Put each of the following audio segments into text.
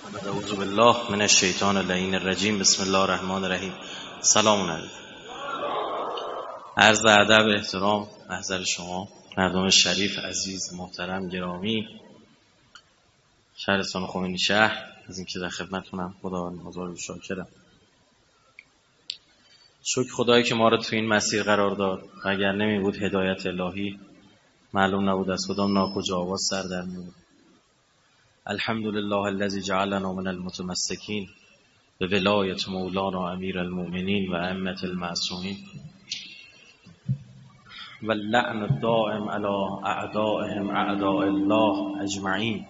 اعوذ بالله من الشیطان اللعین الرجیم. بسم الله الرحمن الرحیم. سلام علیکم. عرض ادب احترام محضر شما مردم شریف عزیز محترم گرامی شهرستان خمینی شهر، از اینکه در خدمتتونم خدا بزرگ شاکرم. شکر خدایی که ما رو تو این مسیر قرار داد و اگر نمی بود هدایت الهی معلوم نبود از کدام ناکجا آواز سر در می‌آورد. الحمدلله الذی جعلنا من المتمسکین به ولایت مولانا امیر المؤمنین و ائمة المعصومین و اللعن الدائم علی اعدائهم اعداء الله اجمعین.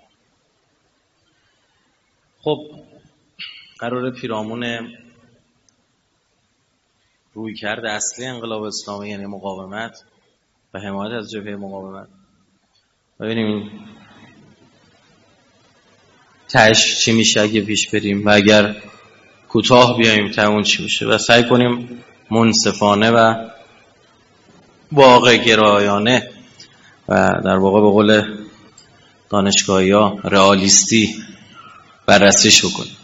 خب قرار پیرامون رویکرد اصلی انقلاب اسلامی یعنی مقاومت و حمایت از جبهه مقاومت ببینیم این تهش چی میشه اگه پیش بریم و اگر کوتاه بیاییم تا اون چی میشه و سعی کنیم منصفانه و واقع گرایانه و در واقع به قول دانشگاهی‌ها رئالیستی بررسیش بکنیم.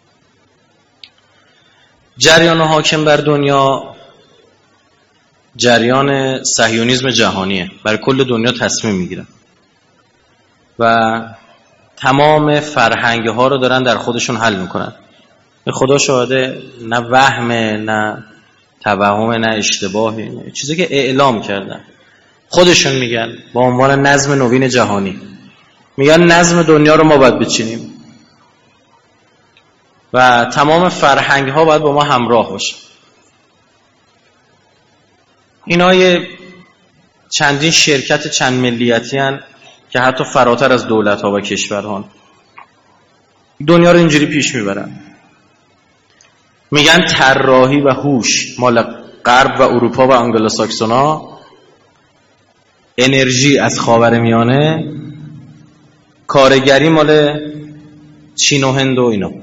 جریان حاکم بر دنیا جریان صهیونیسم جهانیه، بر کل دنیا تصمیم میگیرن و تمام فرهنگ ها رو دارن در خودشون حل میکنن. به خدا شاهده، نه وهمه نه توهم نه اشتباهی، نه چیزی که اعلام کردن خودشون میگن با عنوان نظم نوین جهانی. میگن نظم دنیا رو ما باید بچینیم و تمام فرهنگ ها باید با ما همراه باشه. اینا یه چندین شرکت چند ملیتی هن که حتی فراتر از دولت ها و کشورها دنیا رو اینجوری پیش میبرن. میگن طراحی و هوش مال غرب و اروپا و آنگلوساکسونا، انرژی از خاورمیانه، کارگری مال چین و هند و اینا.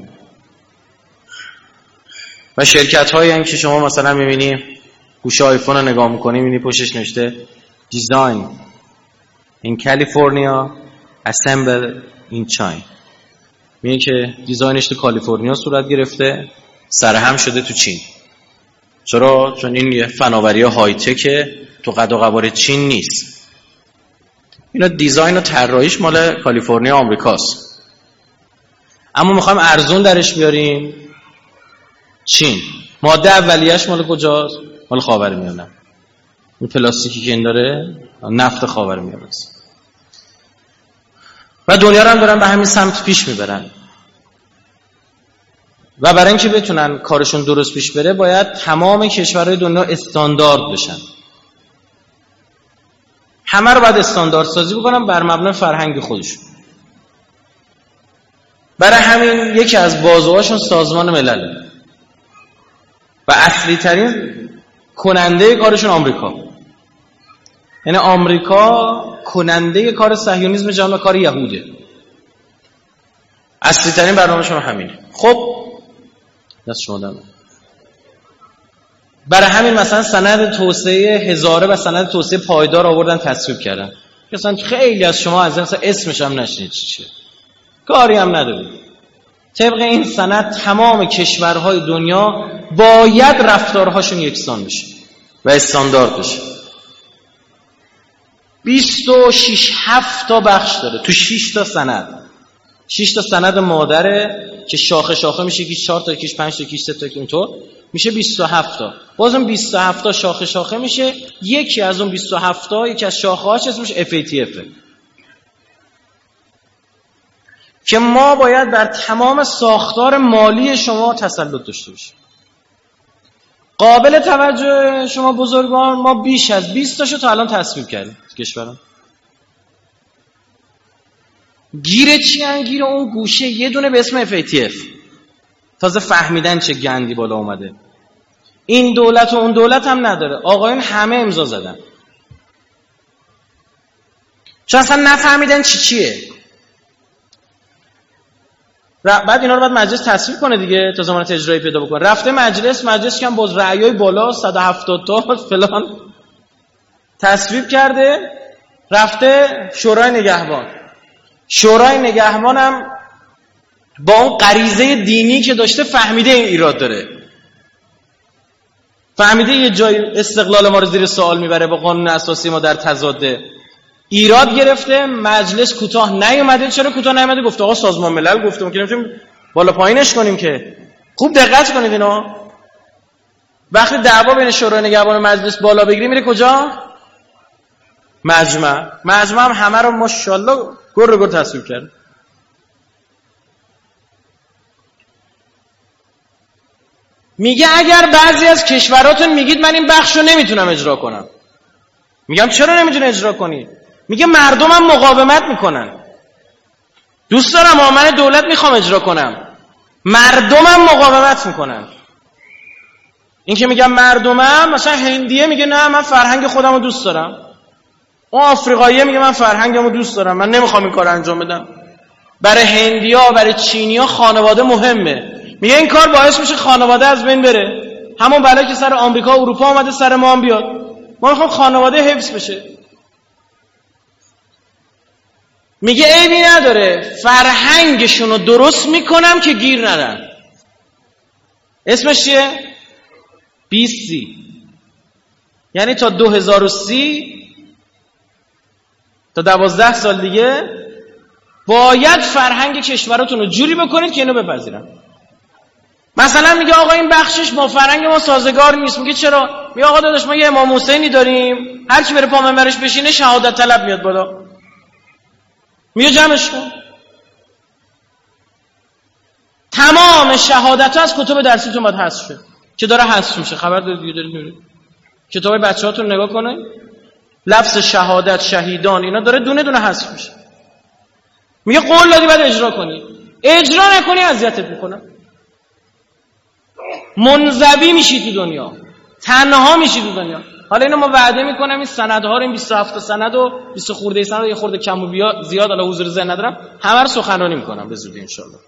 و شرکت هایی هن که شما مثلا میبینی گوشه آیفون رو نگاه میکنی میبینی پشتش نوشته دیزاین in California assembled in China. میگه که دیزاینش تو کالیفرنیا صورت گرفته، سرهم شده تو چین. چرا؟ چون این یه فناوری های تکه، تو قد و قوار چین نیست. اینا دیزاین و طراحیش مال کالیفرنیا آمریکاست، اما میخوایم ارزون درش بیاریم چین. ماده اولیه‌اش مال کجاست؟ مال خاورمیانه. این پلاستیکی که این داره نفت خاورمیانه است و دنیا رو هم دارن به همین سمت پیش میبرن. و برای اینکه بتونن کارشون درست پیش بره باید تمام کشورهای دنیا استاندارد بشن. همه رو باید استاندارد سازی بکنن بر مبنای فرهنگ خودشون. برای همین یکی از بازوهاشون سازمان ملله و اصلی ترین کننده کارشون آمریکا. یعنی آمریکا کننده کار صهیونیسم جهان و کار یهوده. اصلی ترین برنامه‌شون همینه. خب دست شما دارم. برای همین مثلا سند توسعه هزاره و سند توسعه پایدار آوردن تصویب کردن. مثلا خیلی از شما از مثلا اسمش هم نشنید چیه. کاری هم ندارید. طبق این سند تمام کشورهای دنیا باید رفتارهاشون یکسان بشه و استاندارد بشه. 26 تا بخش داره تو 6 تا سند. 6 تا سند مادره که شاخه شاخه میشه، یکیش 4 تا، یکیش 5 تا، یکیش 3 تا، اینطور میشه 27 تا. بازم 27 تا شاخه شاخه میشه. یکی از اون 27 تا یکی از شاخه‌هاش اسمش FATF که ما باید بر تمام ساختار مالی شما تسلط داشته باشیم. قابل توجه شما بزرگان، ما بیش از 20 تاشو تا الان تصویب کردیم کشورم. گیر چی ان؟ گیر اون گوشه یه دونه به اسم FATF. تازه فهمیدن چه گندی بالا اومده. این دولت و اون دولت هم نداره. آقایون همه امضا زدن چون اصلا نفهمیدن چیه. بعد اینا رو بعد مجلس تصویب کنه دیگه تا ضمانت اجرایی پیدا بکنه. رفته مجلس که باز رأیای بالا 170 تا فلان تصویب کرده. رفته شورای نگهبان هم با اون غریزه دینی که داشته فهمیده این ایراد داره، فهمیده یه جای استقلال ما رو زیر سوال میبره، با قانون اساسی ما در تضاده، ایراد گرفته، مجلس کوتاه نیومده. چرا کوتاه نیومده؟ گفته آقا سازمان ملل گفته که نمیتونیم بالا پایینش کنیم. که خوب دقت کنید اینا، وقتی دعوا بین شورای نگهبان و مجلس بالا بگیری میره کجا؟ مجمع هم همه رو ماشاءالله گر تصویب کرد. میگه اگر بعضی از کشوراتون میگید من این بخشو نمیتونم اجرا کنم، میگم چرا نمیتونه اجرا کنی؟ میگه مردمم مقاومت میکنن. دوست دارم من دولت میخوام اجرا کنم، مردمم مقاومت میکنن. این که میگم مردمم، مثلا هندیه میگه نه من فرهنگ خودم رو دوست دارم، اون آفریقاییه میگه من فرهنگم رو دوست دارم، من نمیخوام این کار انجام بدم. برای هندیا، برای چینیا خانواده مهمه. میگه این کار باعث میشه خانواده از بین بره، همون بلایی که سر آمریکا و اروپا اومده سر ما هم بیاد. ما میخوام خانواده حفظ بشه. میگه عیبی نداره فرهنگشون رو درست میکنم که گیر ندن. اسمش چیه؟ 2030. یعنی تا 2030 تا 12 سال دیگه باید فرهنگ کشوراتون رو جوری بکنید که اینو بپذیرن. مثلا میگه آقا این بخشش با فرهنگ ما سازگار نیست. میگه چرا؟ میگه آقا داداش ما یه امام حسینی داریم، هر کی بره پا منبرش بشینه شهادت طلب میاد بالا. میگه جمعش کن. تمام شهادت‌ها از کتب درسیتون باید حذف شه، که داره حذف میشه. خبر دارید دیگه؟ دارید میبینید کتابای بچه‌هاتون نگاه کنید، لفظ شهادت، شهیدان، اینا داره دونه دونه حذف میشه. میگه قول دادی بعد اجرا کنی، اجرا نکنی اذیتت میکنه، منزوی میشی تو دنیا، تنها میشی تو دنیا. حالا اینو ما وعده میکنم این سندها رو، این 27 سند و 20 خورده سند یه خورده کم و زیاد، حالا حضور ذهن ندارم، همه رو سخنرانی میکنم به زودی ان شاءالله.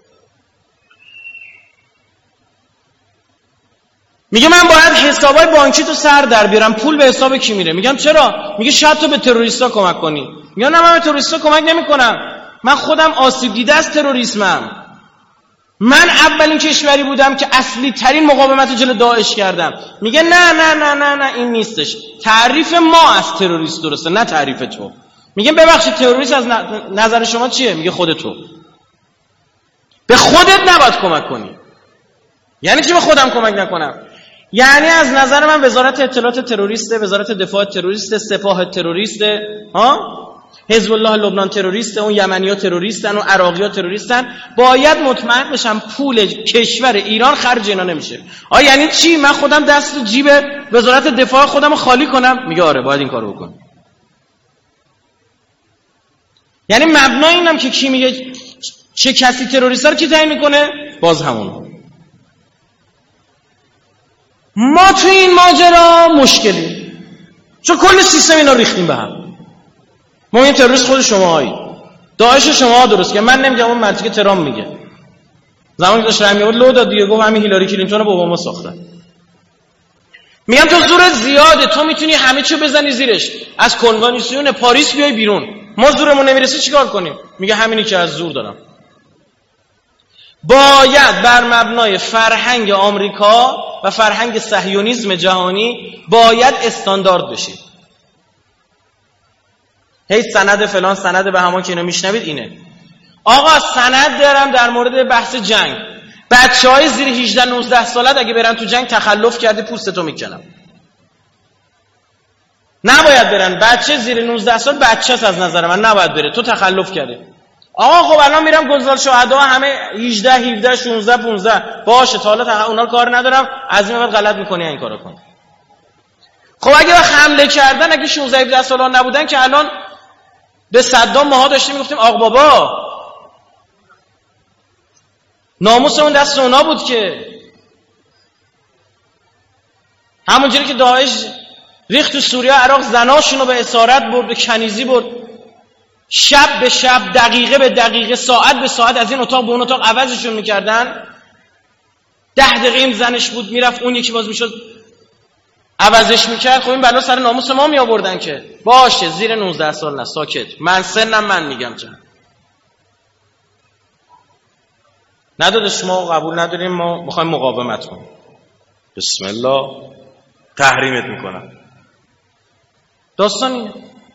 میگه من باید حسابای بانکی تو سر در بیارم، پول به حساب کی میره؟ میگم چرا؟ میگه شاید تو به تروریستا کمک کنی. میگم نه من به تروریستا کمک نمیکنم، من خودم آسیب دیده از تروریسمم. من اولین کشوری بودم که اصلی ترین مقاومت جلوی داعش کردم. میگه نه نه نه نه نه این نیستش، تعریف ما از تروریست درسته نه تعریف تو. میگه ببخشید تروریست از نظر شما چیه؟ میگه خودتو. به خودت نباید کمک کنی. یعنی چی به خودم کمک نکنم؟ یعنی از نظر من وزارت اطلاعات تروریسته، وزارت دفاع تروریسته، سپاه تروریسته، حزب الله لبنان تروریسته، اون یمنی‌ها تروریستن، اون عراقی‌ها تروریستن. باید مطمئن بشم پول کشور ایران خرج اینا نمیشه. یعنی چی؟ من خودم دست تو جیب وزارت دفاع خودم رو خالی کنم؟ میگه آره باید این کارو بکن. یعنی مبنای اینم که کی میگه چه کسی تروریسته رو کی تعیین میکنه؟ باز همون. ما تو این ماجرا مشکلی، چون کل سیستم اینا ریختیم به هم. ما این تروریست خود شماهایی، داعش شما درست که من نمیگم، اون منطقه ترام میگه. زمانی که داشت رمی بود لو داد دیگه، گفت همین هیلاری کلینتون رو با اوباما ساختن. میگم تو زورت زیاده، تو میتونی همه چیو بزنی زیرش، از کنوانسیون پاریس بیای بیرون، ما زورمون نمیرسه چیکار کنیم؟ میگه همینی که از زور دارم. باید بر مبنای فرهنگ آمریکا و فرهنگ صهیونیسم جهانی باید استاندارد بشید. هی سند فلان سند به همان که اینو میشنوید اینه. آقا سند دارم در مورد بحث جنگ، بچهای زیر 18 19 سالت اگه برن تو جنگ تخلف کرده پوستتو میکنم. نباید برن. بچه زیر 19 سال بچه‌ست از نظر من، نباید بره، تو تخلف کردی. آقا خب الان میرم گلزار شهدا همه 18 17 16 15 باشه، تا حالا اونا رو کار ندارم، از این بعد غلط میکنی این کارو کن. خب اگه حمله کردن، اگه 16 17 سالان نبودن که الان به صدام ماها داشتیم میگفتیم آق بابا ناموس اون دست اونا بود. که همونجوری که داعش ریخت تو سوریه عراق، زناشونو به اسارت برد، به کنیزی برد، شب به شب، دقیقه به دقیقه، ساعت به ساعت از این اتاق به اون اتاق عوضشون میکردن. 10 دقیقه این زنش بود میرفت، اون یکی باز میشد عوضش میکرد. خب این بلا سر ناموس ما می آوردن. که باشه زیر 19 سال نه، ساکت، من سنم من میگم چند. ندادش ما قبول نداریم، ما میخوایم مقاومت کنیم. بسم الله تحریمت میکنم. داستان اینه.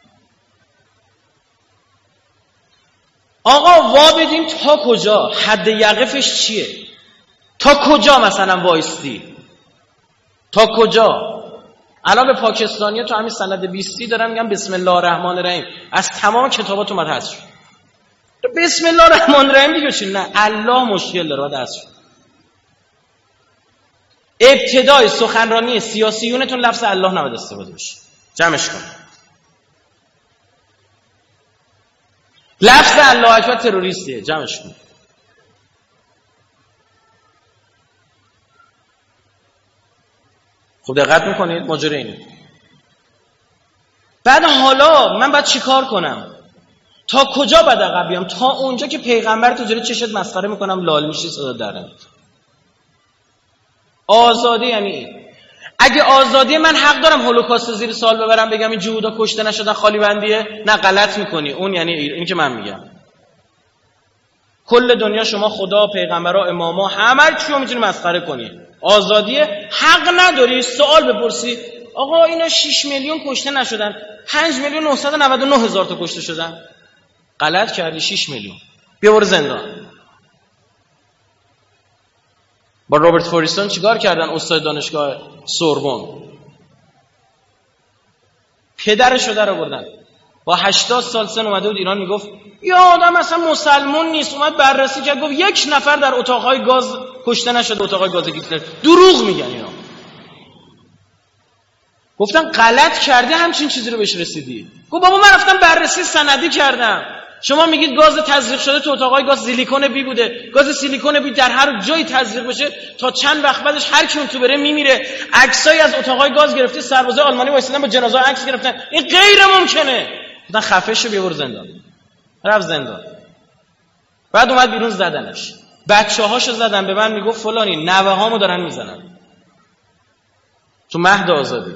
آقا وا بدیم تا کجا؟ حد یقفش چیه؟ تا کجا مثلا وایستی؟ تا کجا؟ الان به پاکستانی‌ها تو همین سند 20 دارن میگن بسم الله الرحمن الرحیم، از تمام کتابات اومد حذف شد. بسم الله الرحمن الرحیم دیگه چی؟ نه، الله مشکل داره، باید حذف شد. ابتدای سخنرانی سیاسیونتون لفظ الله نباید استفاده بشه. جمعش کن. لفظ الله اکبر تروریستیه، جمعش کن. خب دقت میکنید ماجرا اینه. بعد حالا من باید چیکار کنم؟ تا کجا باید عقب بیام؟ تا اونجا که پیغمبر تو جلوی چشت مسخره میکنم، لال میشی، صدا در نمیاد. آزادی یعنی این. اگه آزادی من حق دارم هولوکاست زیر سوال ببرم، بگم این جهودا کشته نشدن خالی بندیه؟ نه، غلط میکنی. اون یعنی این که من میگم کل دنیا شما خدا، پیغمبرا، اماما، همه چیو میتونی مسخره کنی. آزادی حق نداری سوال بپرسی آقا اینا 6 میلیون کشته نشدن، 5,999,000 تا کشته شدن. غلط کردی، 6 میلیون. بیا برو زندان. با رابرت فوریستون چیکار کردن؟ استاد دانشگاه سوربن پدرشو در آوردن. با 80 سال سن اومده بود ایران، میگفت یا آدم اصلا مسلمون نیست. اومد بررسی کرد، گفت 1 نفر در اتاقهای گاز کشته نشده، اتاقهای گاز هیتلر. دروغ میگن اینا. گفتن غلط کردی همچین چیزی رو بهش رسیدی. گفت بابا من رفتم بررسی سندی کردم. شما میگید گاز تزریق شده تو اتاقهای گاز سیلیکون بی بوده. گاز سیلیکون بی در هر جایی تزریق بشه تا چند وقت بعدش هر کی اون تو بره میمیره. عکسایی از اتاقهای گاز گرفته، سربازای آلمانی وایسادن با جنازه عکس گرفتن. این غیر ممکنه. گفتن خفه شو، بیا برو زندان. رفت زندان. بعد اومد بیرون، زدنش. بچه‌هاشو زدن. به من میگفت فلانی نوه‌هامو دارن میزنن. تو مهد آزادی.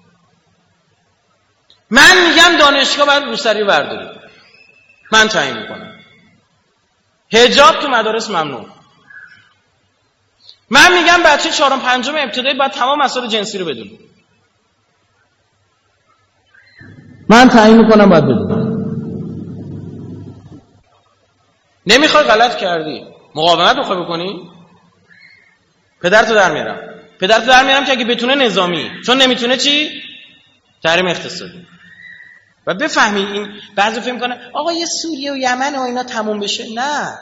من میگم دانشگاه باید روسری برداری. من تعیین میکنم. حجاب تو مدارس ممنوع. من میگم بچه 4م 5م ابتدایی باید تمام مسائل جنسی رو بدونه. من تعیین میکنم باید بدونه. نمیخوای غلط کردی. مقاومت میخوای بکنی؟ پدرتو در میارم که اگه بتونه نظامی، چون نمیتونه چی؟ تحریم اقتصادی. و بفهمی این بعضی فکر میکنه آقا یه سوریه و یمن و اینا تموم بشه. نه.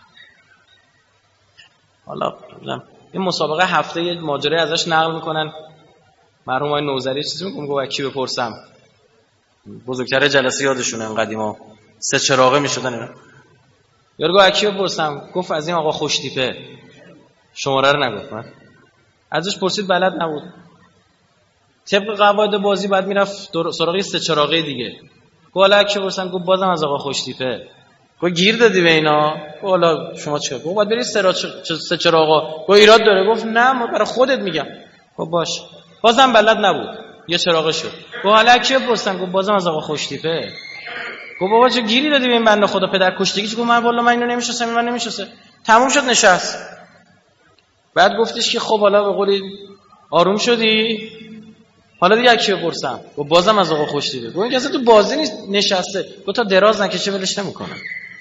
حالا این مسابقه هفته یه ماجرای ازش نقل میکنن، مرحوم آقای نوذری چیزی میگم، گفت کی بپرسم، بزرگتر جلسه یادشونه این قدیما 3 چراغه میشدن اینا. یارو گفت کی بپرسم؟ گفت از این آقا خوشتیپه. شماره رو نگفت. من ازش پرسید بلد نبود. طبق قواعد بازی بعد میرفت سراغ 3 چراغه دیگه. گفت حالا کی بپرسم؟ گفت بازم از آقا خوشتیپه. گفت گیر دادی به اینا؟ گفت حالا شما چه؟ گفت باید بری 3 چراغا. گفت ایراد داره؟ گفت نه ما برای خودت میگم. گفت باش. بازم بلد نبود. یه چراغه شد. گفت حالا کی بپرسم؟ گفت بازم از آقا خوشتیپه. گفت بابا چه گیری دادی به این بنده خدا پدر کشتگی؟ گفت من والله من اینو نمیشناسم، من نمیشناسه. تموم شد، نشست. بعد گفتش که خب حالا به قولی آروم شدی؟ حالا دیگه کی بپرسم؟ گفت بازم از آقا خوشتیپه. گفت این کسی تو بازی نیست، نشسته. گفت تا دراز نکشه ولش نمیکنه.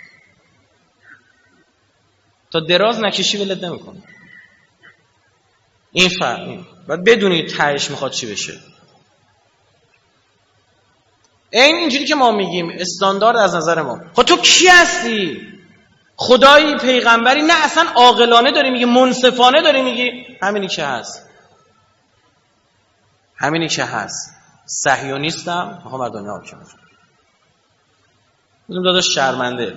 تا دراز نکشی ولت نمیکنه. این فرق. بعد بدونید تهش میخواد چی بشه. اینجوری که ما میگیم استاندارد از نظر ما. خب تو کی هستی؟ خدایی، پیغمبری؟ نه اصلا عاقلانه داری میگی، منصفانه داری میگی. همینی که هست. صهیونیستم، میخوام بر دنیا حاکم بشم. میگم داداش شرمنده.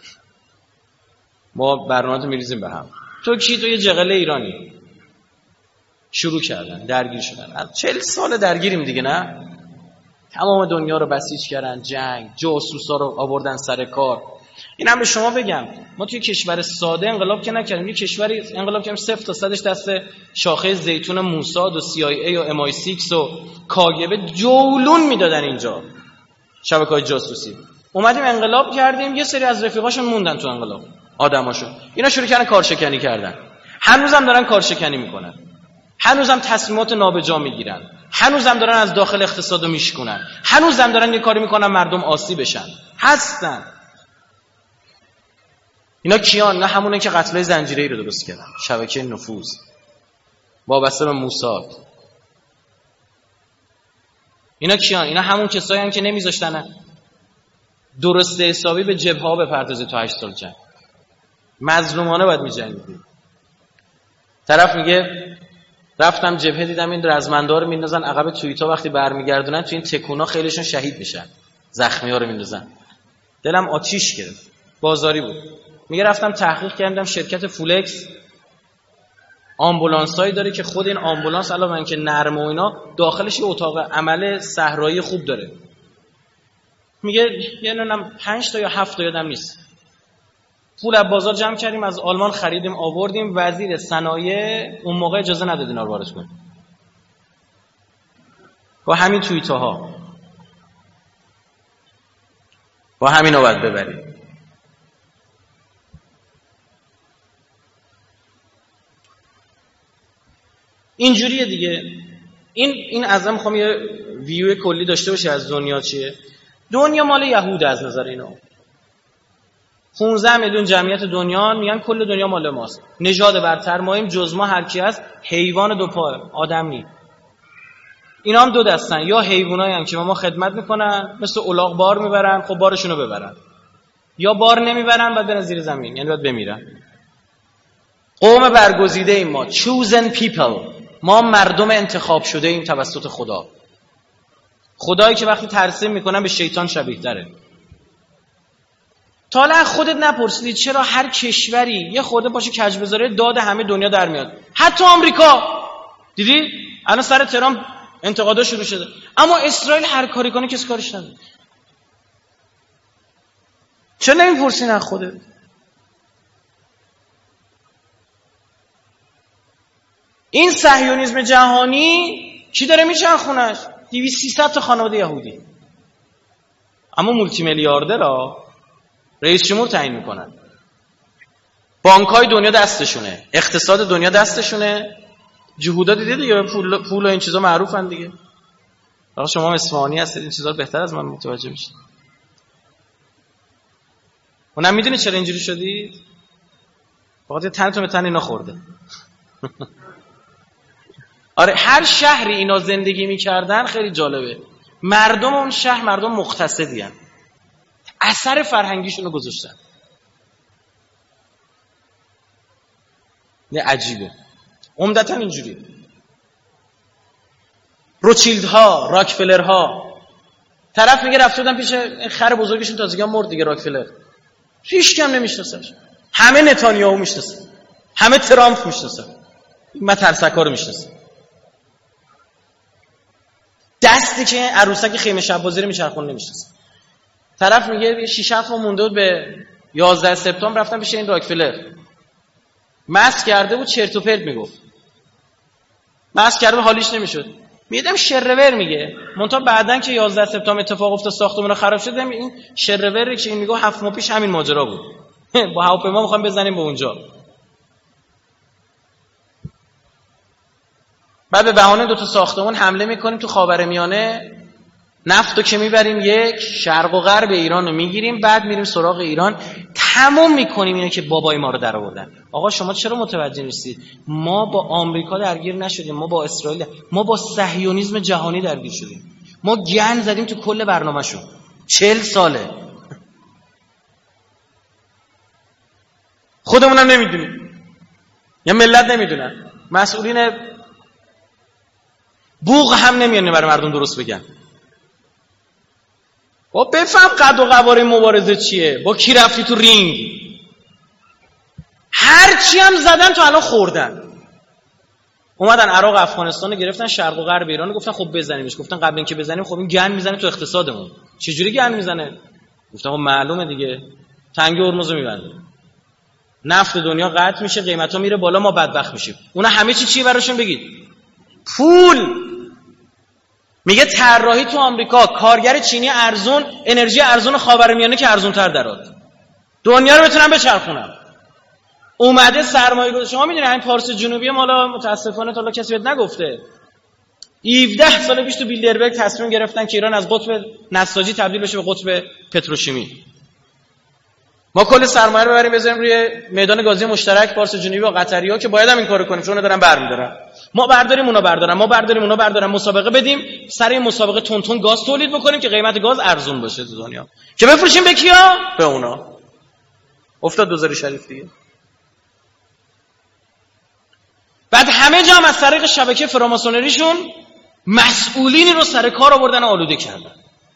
ما برنامه‌تو میریزیم به هم. تو کی؟ تو یه جغله ایرانی. شروع کردن درگیر شدن. 40 سال درگیریم دیگه، نه؟ تمام دنیا رو بسیج کردن، جنگ، جاسوسا رو آوردن سر کار. این هم به شما بگم، ما توی کشور ساده انقلاب که نکردیم، یه کشوری انقلاب کردیم 0 تا 100ش دست شاخه زیتون موساد و CIA و MI6 و کاگبه جولون میدادن اینجا، شبکه‌های جاسوسی. اومدیم انقلاب کردیم، یه سری از رفیقاشون موندن تو انقلاب. آدماشون. اینا شروع کردن کارشکنی کردن، هنوزم دارن کارشکنی میکنن، هنوزم تصمیمات نابجا میگیرن، هنوزم دارن از داخل اقتصادو میشکنن، هنوزم دارن یه کاری میکنن مردم آسیب بشن. هستن اینا کیان؟ نه همونه که قتلای زنجیره‌ای رو درست کردن، شبکه نفوذ وابسته به موساد. اینا کیان؟ اینا همون کسایی هستن که نمیذاشتن درست حسابی به جبهه‌ها بپردازه تا 8 سال جنگ. مظلومانه باید می‌جنگید. طرف میگه رفتم جبهه دیدم این رزمندا رو میندازن عقب توییتا، وقتی برمیگردونن تو این تکونا خیلیشون شهید میشن، زخمی‌ها رو میندازن. دلم آتیش گرفت. بازاری بود. میگه رفتم تحقیق کردم شرکت فولکس آمبولانسایی داره که خود این آمبولانس علاوه بر اینکه نرم و اینا داخلش یه اتاق عمل صحرایی خوب داره. میگه یعنی 5 تا یا 7 تا یادم نیست. پول از بازار جمع کردیم، از آلمان خریدیم آوردیم، وزیر صنایع اون موقع اجازه نداد اینا رو وارد کنه. با همین توییتاها با همینا باید ببریم. اینجوریه دیگه. این ازم میخوام یه ویو کلی داشته باشه از دنیا چیه. دنیا مال یهود از نظر اینا. 15 میلیون جمعیت دنیا، میگن کل دنیا مال ماست. نژاد برتر ماییم، جز ما هر کی هست حیوان دو پا، آدم نی. اینا هم دو دستن، یا حیوانایی که ما خدمت میکنن مثل الاغ بار میبرن، خب بارشونو ببرن، یا بار نمیبرن بعد برن زیر زمین، یعنی باید بمیرن. قوم برگزیده ایم ما، chosen people، ما مردم انتخاب شده ایم توسط خدا. خدایی که وقتی ترسیم میکنن به شیطان شبیه داره. تا الان خودت نپرسیدی چرا هر کشوری یه خورده باشه کج بذاره داد همه دنیا در میاد، حتی آمریکا. دیدی الان سر ترامپ انتقادا شروع شده، اما اسرائیل هر کاری کنه کسی کارش نداره. چرا نمیپرسین از خودت؟ این صهیونیسم جهانی کی داره میچرخونش؟ 200-300 تا خانواده یهودی، اما مولتی میلیاردرها رئیس جمهور تعیین میکنن. بانک‌های دنیا دستشونه، اقتصاد دنیا دستشونه. جهودا دیدید دیگه، پول و این چیزا معروفن دیگه. آقا شما هم اصفهانی هستید، این چیزا رو بهتر از من متوجه میشید. اونم میدونید چرا اینجوری شدید؟ فقط تنتون به تن اینا خورده. آره هر شهری اینا زندگی میکردن خیلی جالبه. مردم اون شهر مردم مقتصدی هستن، اثر فرهنگیشون رو گذاشتن. نه عجیبه. عمدتا اینجوریه. روچیلدها، راکفلرها، طرف میگه رفته بودن پیش خر بزرگشون، تازگی مرد دیگه راکفلر. هیچ کم نمیشناسش. همه نتانیاهو میشناسن، همه ترامپ میشناسن، من ترسکا رو میشناسم. دستی که عروسک خیمه شب بازی رو میچرخون نمیشناسن. طرف میگه 6-7 ماه مونده بود به 11 سپتامبر، رفتم پیش این راکفلر. ماسک کرده بود، چرت و پرت میگفت. ماسک کرده بود، حالیش نمیشد. میدم شرور میگه. منتها بعدن که 11 سپتامبر اتفاق افتاد، ساختمون خراب شد، این شروری که این میگه 7 ماه پیش همین ماجرا بود. با هواپیما میخوام بزنیم به اونجا. بعد به بهانه 2 تا ساختمون حمله میکنیم تو خاورمیانه، نفتو که میبریم یک، شرق و غرب ایران رو میگیریم، بعد میریم سراغ ایران، تموم میکنیم اینو که بابای ما رو در آوردن. آقا شما چرا متوجه نیستید؟ ما با آمریکا درگیر نشدیم، ما با اسرائیل، ما با صهیونیسم جهانی درگیر شدیم. ما گند زدیم تو کل برنامه‌شون. 40 ساله. خودمونم نمیدونیم، یا ملت نمیدونن، مسئولین بوق هم نمیانه برای مردم درست بگن. با بفهم قد و قواره مبارزه چیه، با کی رفتی تو رینگ، هر چی هم زدن تو الان خوردن. اومدن عراق افغانستان رو گرفتن، شرق و غرب ایران رو گفتن خب بزنیمش. گفتن قبل اینکه بزنیم خب این گند میزنه تو اقتصادمون. چجوری گند میزنه؟ گفتن خب معلومه دیگه، تنگه هرمز رو میبنده، نفت دنیا قطع میشه، قیمتا میره بالا، ما بدبخت میشیم. اونا همه چیه براشون بگید؟ پول. میگه طراحی تو آمریکا، کارگر چینی ارزون، انرژی ارزون خاورمیانه که ارزونتر درآد، دنیا رو بتونن بچرخونن. اومده سرمایه گذاری. شما میدونید همین پارس جنوبی مالا متاسفانه تا حالا کسی بهت نگفته 17 سال پیش تو بیلدربرگ تصمیم گرفتن که ایران از قطب نساجی تبدیل بشه به قطب پتروشیمی. ما کل سرمایه رو ببریم بذاریم روی میدان گازی مشترک پارس جنوبی با قطری‌ها که باید هم این کارو کنیم چون اونا دارن برمی‌دارن. ما برداریم اونا بردارن، ما برداریم اونا بردارن، مسابقه بدیم، سر این مسابقه تون گاز تولید بکنیم که قیمت گاز ارزون باشه تو دنیا. که بفروشیم به کیا؟ به اونا. افتاد دوزاری شریف دیگه. بعد همه جا هم از طریق شبکه فراماسونریشون مسئولینی رو سر کار آوردن و آلوده کردن.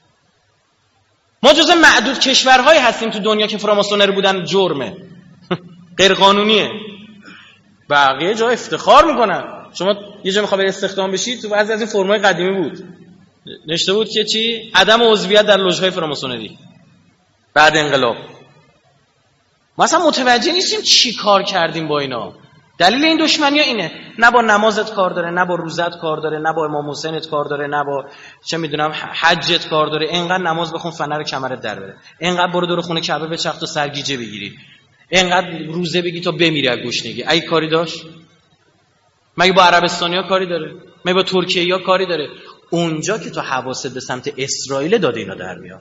ما جزء معدود کشورهایی هستیم تو دنیا که فراماسونری بودن جرمه غیر قانونیه. بقیه جا افتخار میکنن. شما یه جا میخوای استخدام بشی تو بعضی از این فرمای قدیمی بود نوشته بود که چی؟ عدم عضویت در لژهای فراماسونری بعد انقلاب. ما اصلا متوجه نیستیم چی کار کردیم با اینا. دلیل این دشمنی اینه، نه با نمازت کار داره، نه با روزت کار داره، نه با امام حسینت کار داره، نه با چه میدونم حجت کار داره. اینقدر نماز بخون فنر کمرت در بره، اینقدر برو دور خونه کعبه بچرخ تا سرگیجه بگیری، اینقدر روزه بگی تا بمیری از گشنگی. اگه کاری داشت مگه با عربستانیا کاری داره؟ مگه با ترکیه‌یا کاری داره؟ اونجا که تو حواست به سمت اسرائیل داده اینا در میاد.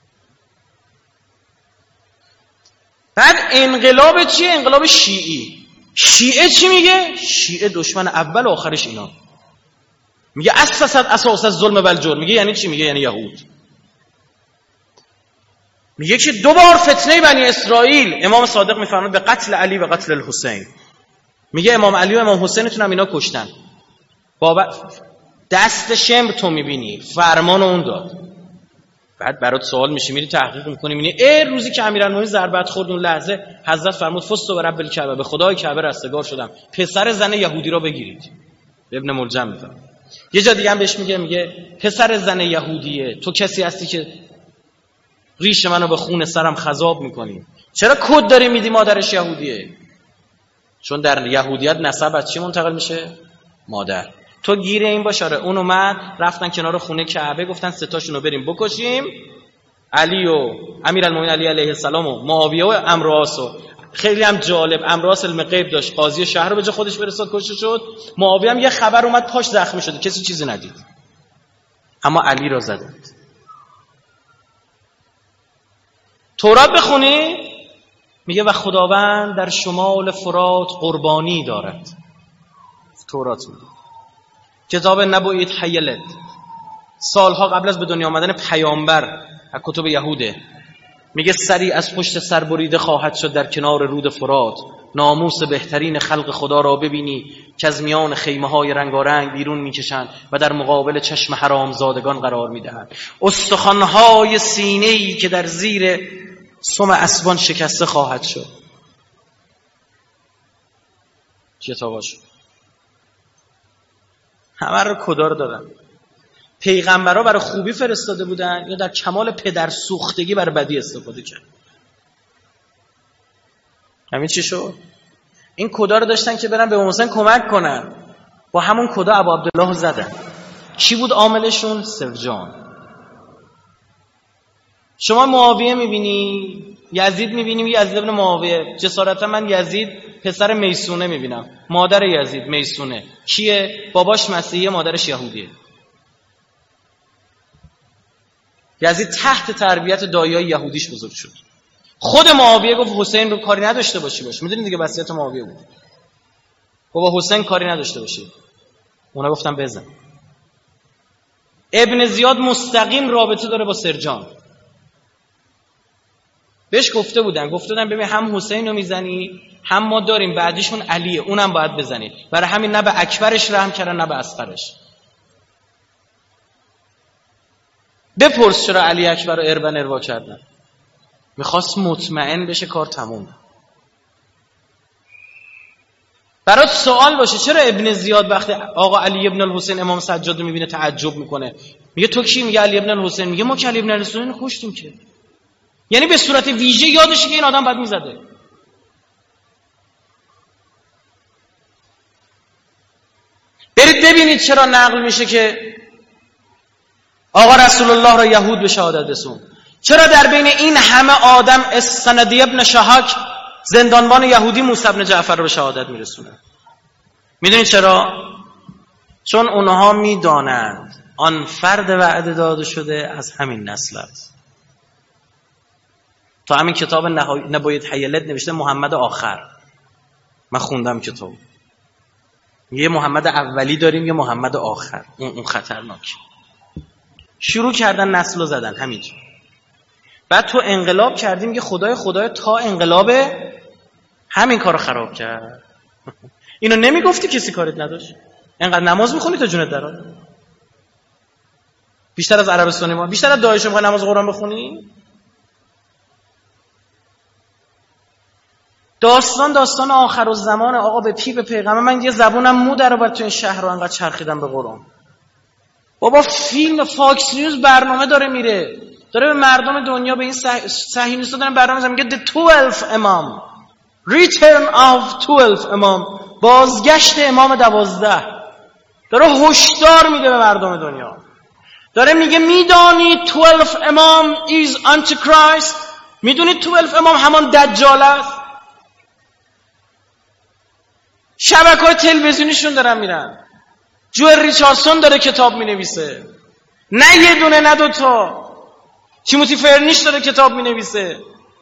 بعد انقلاب چیه؟ انقلاب شیعی. شیعه چی میگه؟ شیعه دشمن اول و آخرش اینا. میگه اساس ظلم و الجور. میگه یعنی چی؟ میگه یعنی یهود. میگه که دو بار فتنه بنی اسرائیل امام صادق میفرماید به قتل علی و قتل الحسین. میگه امام علی و امام حسینتون هم اینا کشتن. بابا دست شمر تو میبینی فرمان اون داد. بعد برات سوال میشه میری تحقیق میکنی میبینی روزی که امیرالمومنین ضربت خورد اون لحظه حضرت فرمود فست و رب الکعبه، به خدای کعبه رستگار شدم، پسر زن یهودی را بگیرید. ابن ملجم میفرماد. یه جا دیگه هم بهش میگه پسر زن یهودیه، تو کسی هستی که ریش منو به خون سرم خضاب میکنی. چرا کد داری میدی مادرش یهودیه؟ چون در یهودیت نسب از چی منتقل میشه؟ مادر. تو گیره این باش. آره اون اومد رفتن کنار خونه کعبه گفتن سه تاشونو بریم بکشیم، علی و امیرالمومنین علی علیه السلام و معاویه و عمروآس. خیلی هم جالب، عمروآس علم غیب داشت، قاضی شهر رو به جا خودش فرستاد کشته شد. معاویه هم یه خبر اومد پاش زخمی شده، کسی چیزی ندید، اما علی را زدند. تورات بخونی میگه و خداوند در شمال فرات قربانی دارد. تورات میگه کتاب نبوت حیلت سالها قبل از به دنیا آمدن پیامبر از کتب یهوده. میگه سری از پشت سر بریده خواهد شد در کنار رود فرات، ناموس بهترین خلق خدا را ببینی که از میان خیمه های رنگارنگ بیرون میکشند و در مقابل چشم حرامزادگان قرار میدهند. استخوان‌های سینه‌ای که در زیر سم اسبان شکسته خواهد شد. کتاباشو همه رو کدا رو دادن. پیغمبرها برای خوبی فرستاده بودن یا در کمال پدر سوختگی برای بدی استفاده کرد؟ همین چی شد؟ این کدا رو داشتن که برن به امام حسین کمک کنن، با همون کدا ابو عبدالله رو زدن. کی بود عاملشون؟ سرجان. شما معاویه میبینی، یزید میبینی، یزید ابن معاویه. جسارتا من یزید پسر میسونه میبینم، مادر یزید میسونه کیه؟ باباش مسیحیه، مادرش یهودیه. یزید تحت تربیت دایای یهودیش بزرگ شد. خود معاویه گفت حسین رو کاری نداشته باشی. میدونید دیگه وصیت معاویه بود، بابا حسین کاری نداشته باشی. اونا گفتن بزن. ابن زیاد مستقیم رابطه داره با سرجان. بهش گفته بودن ببین هم حسین رو میزنی هم ما داریم بعدیشون علیه، اونم باید بزنی. برای همین نه به اکبرش رحم کردن نه به اصغرش. بپرس چرا علی اکبر رو اربن اروا کردن؟ میخواست مطمئن بشه کار تموم. برات سوال باشه چرا ابن زیاد وقتی آقا علی ابن الحسین امام سجاد رو میبینه تعجب میکنه؟ میگه تو کی؟ میگه علی ابن الحسین. میگه ما که علی ابن الحسین رو کشتیم که. یعنی به صورت ویژه یادشه که این آدم بد میزده. برید ببینید چرا نقل میشه که آقا رسول الله را یهود به شهادت رسوند. چرا در بین این همه آدم اسندی ابن شهاک زندانبان یهودی موسی بن جعفر رو به شهادت میرسونه. میدونید چرا؟ چون اونها میدانند آن فرد وعده داده شده از همین نسل است. تا همین کتاب نباید حیلت نوشته محمد آخر. من خوندم کتاب. یه محمد اولی داریم یه محمد آخر. اون خطرناک. شروع کردن نسل رو زدن همینجور. بعد تو انقلاب کردیم یه خدای تا انقلاب همین کارو خراب کرد. اینو نمیگفتی کسی کاریت نداشت؟ اینقدر نماز میخونی تا جونت درآد؟ بیشتر از عربستانی ما، بیشتر از داعش میخوای نماز قرآن بخونی؟ داستان آخرالزمان. آقا به پیر به پیغمبر. من یه زبونم مو در آورد تو این شهر رو انقدر چرخیدم به قرآن. بابا فیلم فاکس نیوز برنامه داره میره، داره به مردم دنیا، به این صهیونیست‌ها دارن برنامه میزنن، میگه the 12 امام، return of 12 امام، بازگشت امام 12. داره هشدار میده به مردم دنیا، داره میگه میدونید 12 امام is antichrist، میدونید 12 امام همان دجال است. شبکه‌های تلویزیونیشون دارن میرن. جوئل ریچاردسون داره کتاب مینویسه، نه یه دونه نه دوتا. تیموتی فرنیش داره کتاب مینویسه.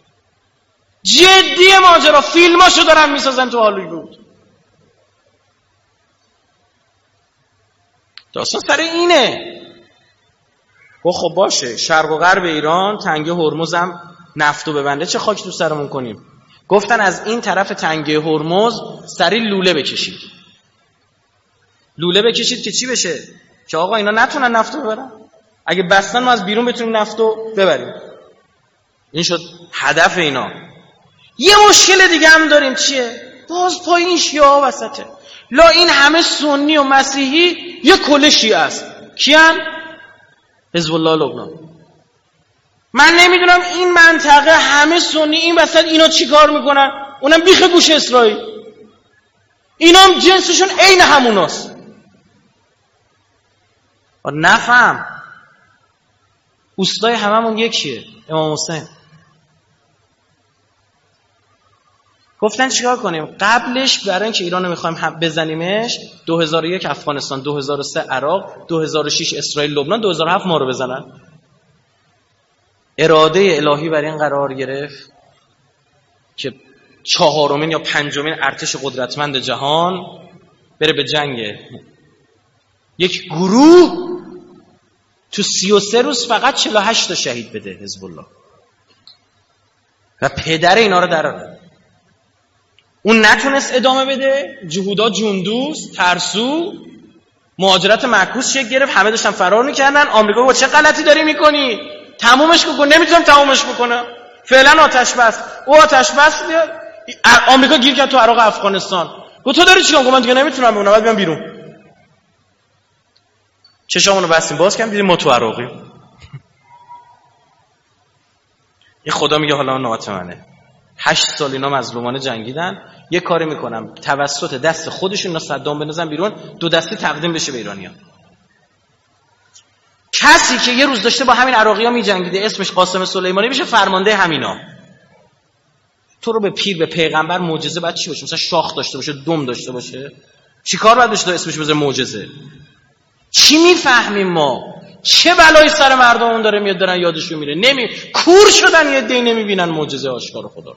جدی ماجرا، فیلماشو دارن میسازن تو هالیوود. داستان سر اینه. خب باشه، شرق و غرب ایران تنگه هرمز هم نفتو ببنده، چه خاک تو سرمون کنیم؟ گفتن از این طرف تنگه هرمز سری لوله بکشید. لوله بکشید که چی بشه؟ که آقا اینا نتونن نفتو ببرن. اگه بستن ما از بیرون بتونیم نفتو ببریم. این شد هدف اینا. یه مشکل دیگه هم داریم. چیه؟ باز پایین شیعه وسطه. لا این همه سنی و مسیحی یه کل شیعه است. کیان؟ حزب الله لبنان. من نمیدونم این منطقه همه سنی، این وسط اینا چی کار میکنن؟ اونم بیخ گوش اسرائیل. اینا هم جنسشون عین هموناست. نفهم. اوستای هممون یکیه، امام حسین. گفتن چیکار کنیم؟ قبلش برای اینکه ایران رو میخوایم بزنیمش، 2001 افغانستان، 2003 عراق، 2006 اسرائیل لبنان، 2007 ما رو بزنن. اراده الهی بر این قرار گرفت که 4مین یا 5مین ارتش قدرتمند جهان بره به جنگ. یک گروه تو 33 روز فقط 48 تا شهید بده حزب الله و پدر اینا رو دراره. اون نتونست ادامه بده، جهودا جوندوس ترسو، مهاجرت معکوس شکل گرفت، همه داشتن فرار میکردن. آمریکا با چه غلطی داری میکنی؟ تمومش بکن. نمیتونم تمومش بکنم. فعلا آتش بس. او آتش بس بیاد. آمریکا گیر کرد تو عراق افغانستان. گفت تو داری چیکار؟ من دیگه نمیتونم بمونم، باید بیام بیرون. چشامونو بستیم باز کردیم دیدیم ما تو عراقیم. این خدا میگه حالا نوبت منه. 8 سال اینا مظلومانه جنگیدن. یه کاری میکنم توسط دست خودشون اینا صدام بندازن بیرون، 2 دستی تقدیم بشه به ایرانیان. کسی که یه روز داشته با همین عراقی‌ها میجنگیده اسمش قاسم سلیمانی بشه فرمانده همینا. تو رو به پیر به پیغمبر معجزه بعد چی باشه؟ مثلا شاخ داشته باشه، دم داشته باشه؟ چیکار باید بشه تا اسمش بذاره معجزه؟ چی میفهمیم ما؟ چه بلایی سر مردمون داره میاد دارن یادشون میره؟ کور شدن، یه دی نمیبینن معجزه آشکار خدا.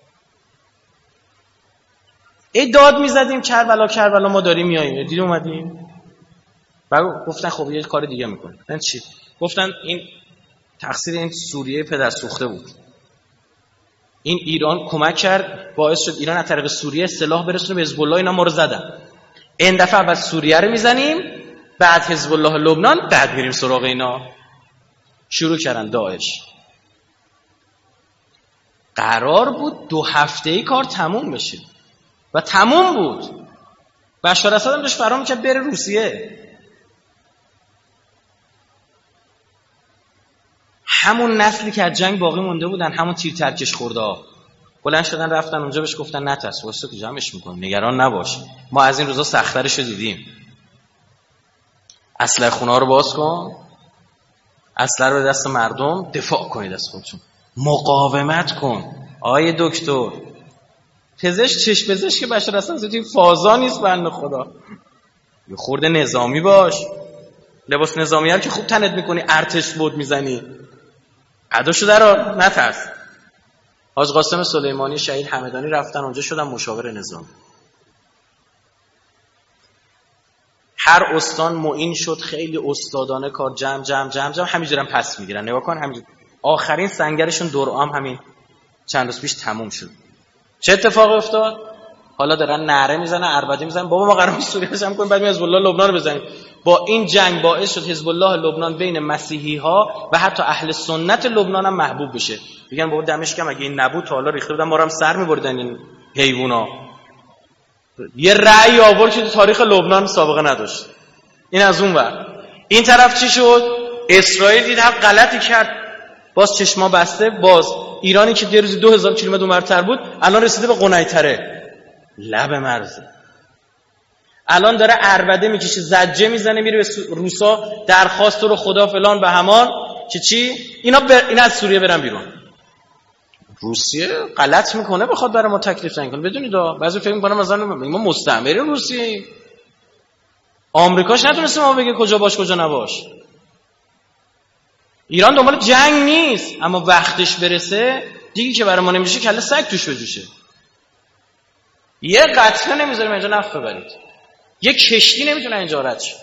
ای داد میزدیم کربلا ما داریم میاییم. دید اومدیم بعد گفتن خب یه کار دیگه میکنیم. من چی؟ گفتن این تقصیر این سوریه پدر سوخته بود. این ایران کمک کرد، باعث شد ایران از طریق سوریه سلاح برسونه به حزب الله. اینا ما رو زدن. این دفعه اول سوریه رو میزنیم، بعد حزب الله لبنان، بعد میریم سراغ اینا. شروع کردن داعش. قرار بود 2 هفته‌ای کار تموم بشه و تموم بود. بشار اسد هم داشت فرار میکرد بره روسیه. همون نسلی که از جنگ باقی مونده بودن، همون تیر ترکش خورده ها بلند شدن رفتن اونجا بهش گفتن نترس، واسه تو جمعش میکنم، نگران نباش، ما از این روزا سخت‌ترش رو دیدیم. اسلحه خونه‌ها رو باز کن، اسلحه رو به دست مردم، دفاع کنید از خودتون، مقاومت کن. آقای دکتر چشم پزشک بشار اسد توی فازا نیست بنده خدا. یه خورده نظامی باش. لباس نظامی هم که خوب تنت میکنی، ارتش بود میزنی، عداشو درار، نترس. حاج قاسم سلیمانی شهید همدانی رفتن اونجا شدن مشاور نظامی. هر استان معین شد، خیلی استادانه کار جمع همینجوری هم پس میگیرن. نگاه کن همین آخرین سنگرشون دورعام همین چند روز پیش تموم شد. چه اتفاقی افتاد؟ حالا دارن نعره میزنن، عربده میزنن، بابا ما قراره سوریه رو جمع کنیم بعد حزب الله لبنان رو بزنیم. با این جنگ باعث شد حزب الله لبنان بین مسیحی ها و حتی اهل سنت لبنان هم محبوب بشه. میگن بابا دمشق هم اگه این نبود تا حالا ریخته بودن ما رو هم سر میبردن این حیونا. یه رأی آورد که تو تاریخ لبنان سابقه نداشت. این از اون ور. این طرف چی شد؟ اسرائیل دید هر غلطی کرد، باز چشما بسته. باز ایرانی که یه روزی 2000 کیلومتر اونورتر بود الان رسیده به قنیطره، لب مرز. الان داره عربده میکشه، زجه میزنه، میره به روسا درخواست رو خدا فلان به همان که چی اینا از سوریه برن بیرون. روسیه غلط میکنه بخواد برای ما تکلیف تعیین کنه. بدونید بعضی فکر میکنن مثلا ما مستعمره روسیه، آمریکاش نتونسته ما بگه کجا باش کجا نباش. ایران دنبال جنگ نیست، اما وقتش برسه دیگه که برای ما نمیشه کله سگ توش بجوشه. یه قطره نمیذاریم اینجا نفت ببرید، یه کشتی نمیتونه اینجا رد شه.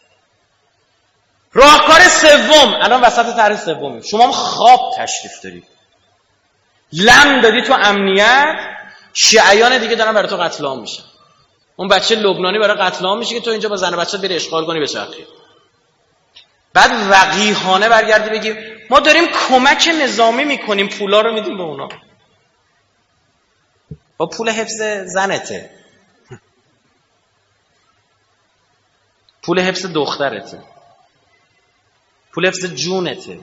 راهکار سوم، الان وسط طرح سومی، شما هم خواب تشریف دارید، لم دادی تو امنیت، شیعیان دیگه دارن برای تو قتل عام میشن. اون بچه لبنانی برای قتل عام میشه که تو اینجا با زن و بچه بری اشغال کنی بچرخی. بعد وقیحانه برگردی بگی ما داریم کمک نظامی میکنیم، پولا رو میدیم به اونا. با پول حفظ زنته، پول حفظ دخترته، پول حفظ جونته،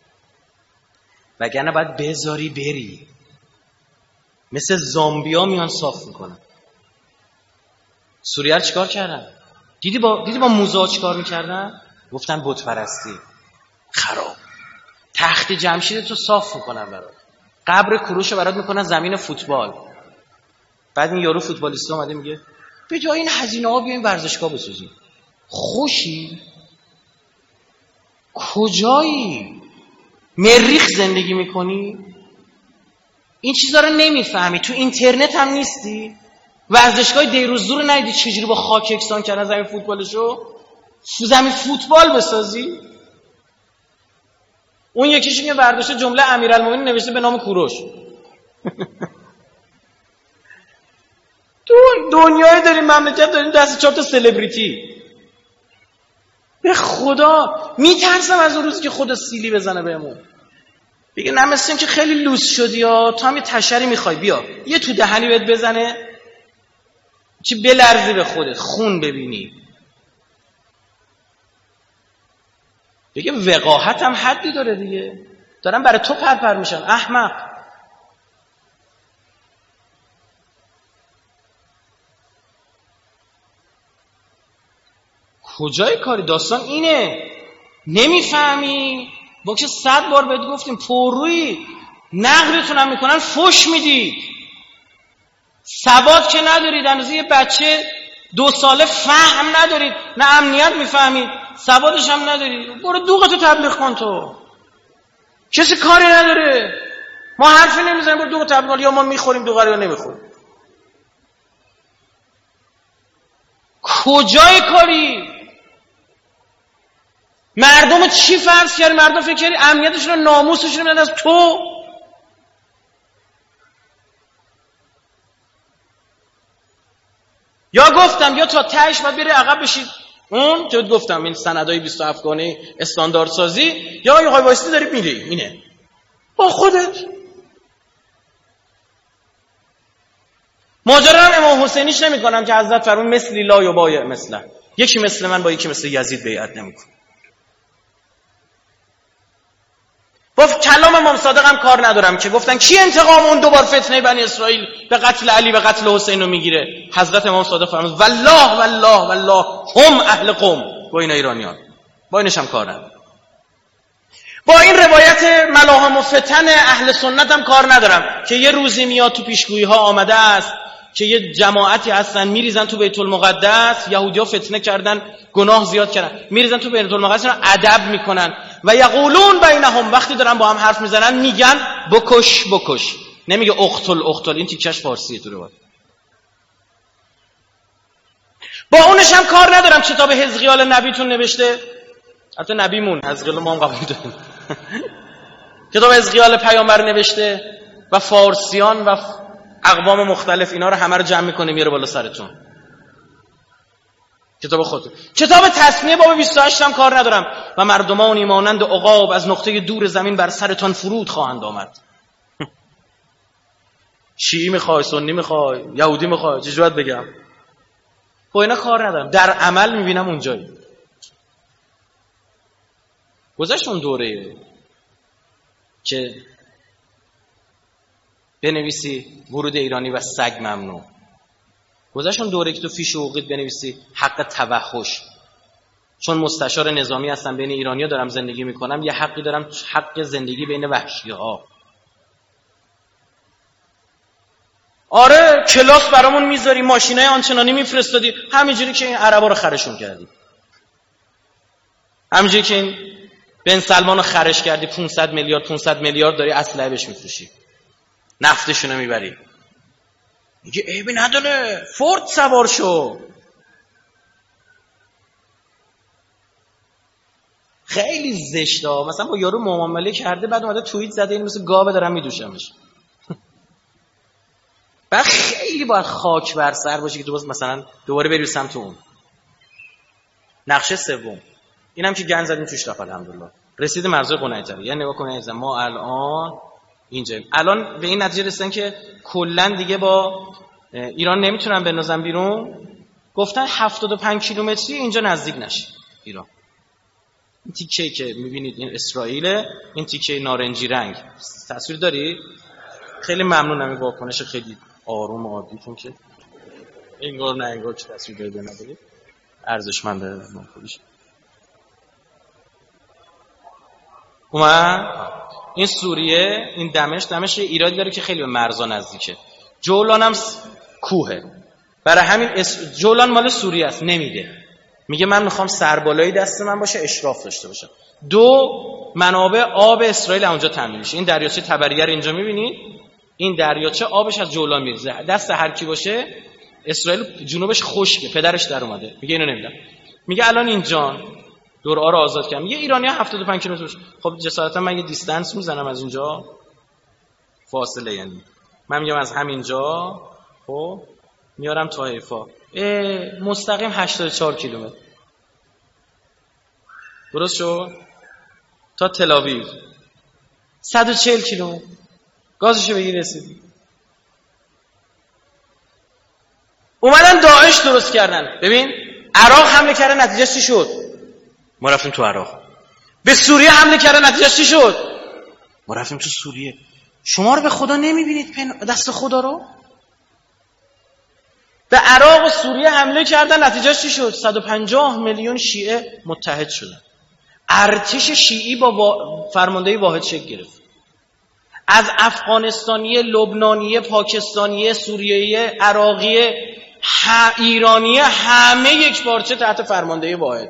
وگرنه باید بذاری بری. مثل زامبیا میان صاف میکنن. سوریه رو چیکار کردن؟ دیدی با موزه چیکار میکردن؟ گفتن بت پرستی خراب. تخت جمشید تو صاف میکنن برات، قبر کوروش رو برات میکنن زمین فوتبال. بعد این یارو فوتبالیست اومده میگه به جای این هزینه ها بیاین ورزشگاه بسازیم. خوشی؟ کجایی؟ مریخ زندگی میکنی؟ این چیزا رو نمیفهمی. تو اینترنت هم نیستی؟ ورزشگاه دیروزدور رو ندیدی چجوری با خاک یکسان کردن زمین فوتبالشو؟ زمین فوتبال بسازی؟ اون یکیش میگه برداشته جمله امیرالمومنین نوشته به نام کوروش. تو دنیای داریم، مملکت داریم دست 4 تا سلبریتی. به خدا میترسم از اون روزی که خدا سیلی بزنه بهمون بگه نه مثل این که خیلی لوس شدی یا تو هم یه تشری میخوای بیا یه تو دهنی بهت بزنه چی بلرزی به خودت خون ببینی. بگه وقاحت هم حدی داره دیگه، دارن برای تو پرپر میشن احمق. کجای کاری؟ داستان اینه، نمیفهمی؟ با که 100 بار بهت گفتیم پررویی، نقدتون هم میکنن فوش میدید، سواد که ندارید، اندازه یه بچه 2 ساله فهم ندارید، نه امنیت میفهمید، سوادش هم ندارید. برو دوغتو تبلیغ کن، تو کسی کاری نداره، ما حرفی نمیزنیم، برو دوغ تبلیغ کن، یا ما میخوریم دوغ یا نمیخوریم. کجای کاری؟ مردم چی فرض کردی؟ مردم فکر کردی امنیتشون و ناموسشون میاد از تو؟ یا گفتم یا تا تهش باید بری عقب بشید، اون که گفتم این سندای 27 گانه استاندارد سازی، یا یه وایستی داری میری. اینه با خودت. ماجرا هم امام حسینیش نمیکنم که حضرت فرمود مثلی لا یبایع مثله، یکی مثل من با یکی مثل یزید بیعت نمیکنه. با کلام امام صادق هم کار ندارم که گفتن کی انتقام اون 2 بار فتنه بنی اسرائیل به قتل علی و قتل حسین رو میگیره. حضرت امام صادق فرمود والله والله والله هم اهل قوم، با این ایرانیان، با اینش هم کار ندارم. با این روایت ملاهم و فتن اهل سنت هم کار ندارم که یه روزی میاد تو پیشگویی ها آمده است که یه جماعتی هستن میریزن تو بیت المقدس، یهودی‌ها فتنه کردن، گناه زیاد کردن، میریزن تو بیت المقدس، اینا ادب میکنن و یقولون بینهم، وقتی دارن با هم حرف میزنن میگن بکش بکش، نمیگه اقتل. این تیکش فارسیه تو روایت. با اونش هم کار ندارم کتاب حزقیال نبیتون نوشته، حتی نبیمون حزقیال ما هم قبول داریم کتاب حزقیال پیامبر نوشته و فارسیان و اقوام مختلف اینا رو همه رو جمع میکنه میاره بالا سرتون. کتاب خودتون. کتاب تثنیه باب 28 هم کار ندارم. و مردمانی مانند عقاب از نقطه دور زمین بر سرتان فرود خواهند آمد. شیعی میخوای، سنی میخوای، یهودی میخوای، چه جوری بگم؟ با اینا کار ندارم. در عمل میبینم اونجایی. گذشت اون دوره که بنویسی ورود ایرانی و سگ ممنوع. گذشت اون دوره که تو فیش حقوقیت بنویسی حق توحش، چون مستشار نظامی هستم بین ایرانی‌ها دارم زندگی میکنم، یه حقی دارم، حق زندگی بین وحشی‌ها. آره کلاس برامون میذاری، ماشینای آنچنانی میفرستادی، همینجوری که این عربا رو خرشون کردی، همینجوری که این بن سلمان رو خرش کردی، 500 میلیارد داری اسلحه بهش میفروشی، نفتشونو میبری، میگه عیبی نداره فورد سوار شو. خیلی زشته. مثلا با یارو معامله کرده بعد اومده توییت زده این مثل گاوه دارم میدوشمش. بعد خیلی باید خاک بر سر باشه که تو باز مثلا دوباره بری سمت اون. نقشه سوم اینم که گند زدیم توش رفت الحمدلله، رسید مرزهای قنیطره. یعنی نگاه کنید ما الان اینجاییم. الان به این نتیجه رسیدن که کلا دیگه با ایران نمیتونن بندازن بیرون، گفتن 75 کیلومتری اینجا نزدیک نشه ایران. این تیکه‌ای که میبینید این اسرائیل، این تیکه نارنجی رنگ تصویر داری؟ خیلی ممنونم این واکنش خیلی آروم و عادیتون که انگار نه انگار چه تصویر دارید ندارید. ارزشمنده منخوریش. این سوریه، این دمشق ایرادی داره که خیلی به مرزا نزدیکه. جولان هم کوهه، برای همین جولان مال سوریه است، نمیده، میگه من میخوام سربالایی دست من باشه، اشراف داشته باشم. دو، منابع آب اسرائیل اونجا تامین میشه. این دریاچه تبریه رو اینجا میبینید، این دریاچه آبش از جولان میریزه، دست هر کی باشه. اسرائیل جنوبش خشکه، پدرش در اومده، میگه اینو نمیدم. میگه الان اینجا دورها رو آزاد کردم. یه ایرانی‌ها 75 کیلومتر. خب جسارتا من یه دیستنس میزنم از اینجا، فاصله، یعنی من میگم از همینجا خب میارم تا حیفا، مستقیم 84 کیلومتر درست شد، تا تل‌آویو 140 کیلومتر گازشو بگیر رسیدی. اومدن داعش درست کردن. ببین عراق حمله کرده، نتیجه چی شد؟ ما رفتیم تو عراق. به سوریه حمله کرده، نتیجه چی شد؟ ما رفتیم تو سوریه. شما رو به خدا نمیبینید دست خدا رو؟ به عراق و سوریه حمله کردن، نتیجه چی شد؟ 150 میلیون شیعه متحد شدن. ارتش شیعی با فرماندهی واحد شکل گرفت. از افغانستانی، لبنانی، پاکستانی، سوریه‌ای، عراقی، ایرانی، همه یک پارچه تحت فرماندهی واحد.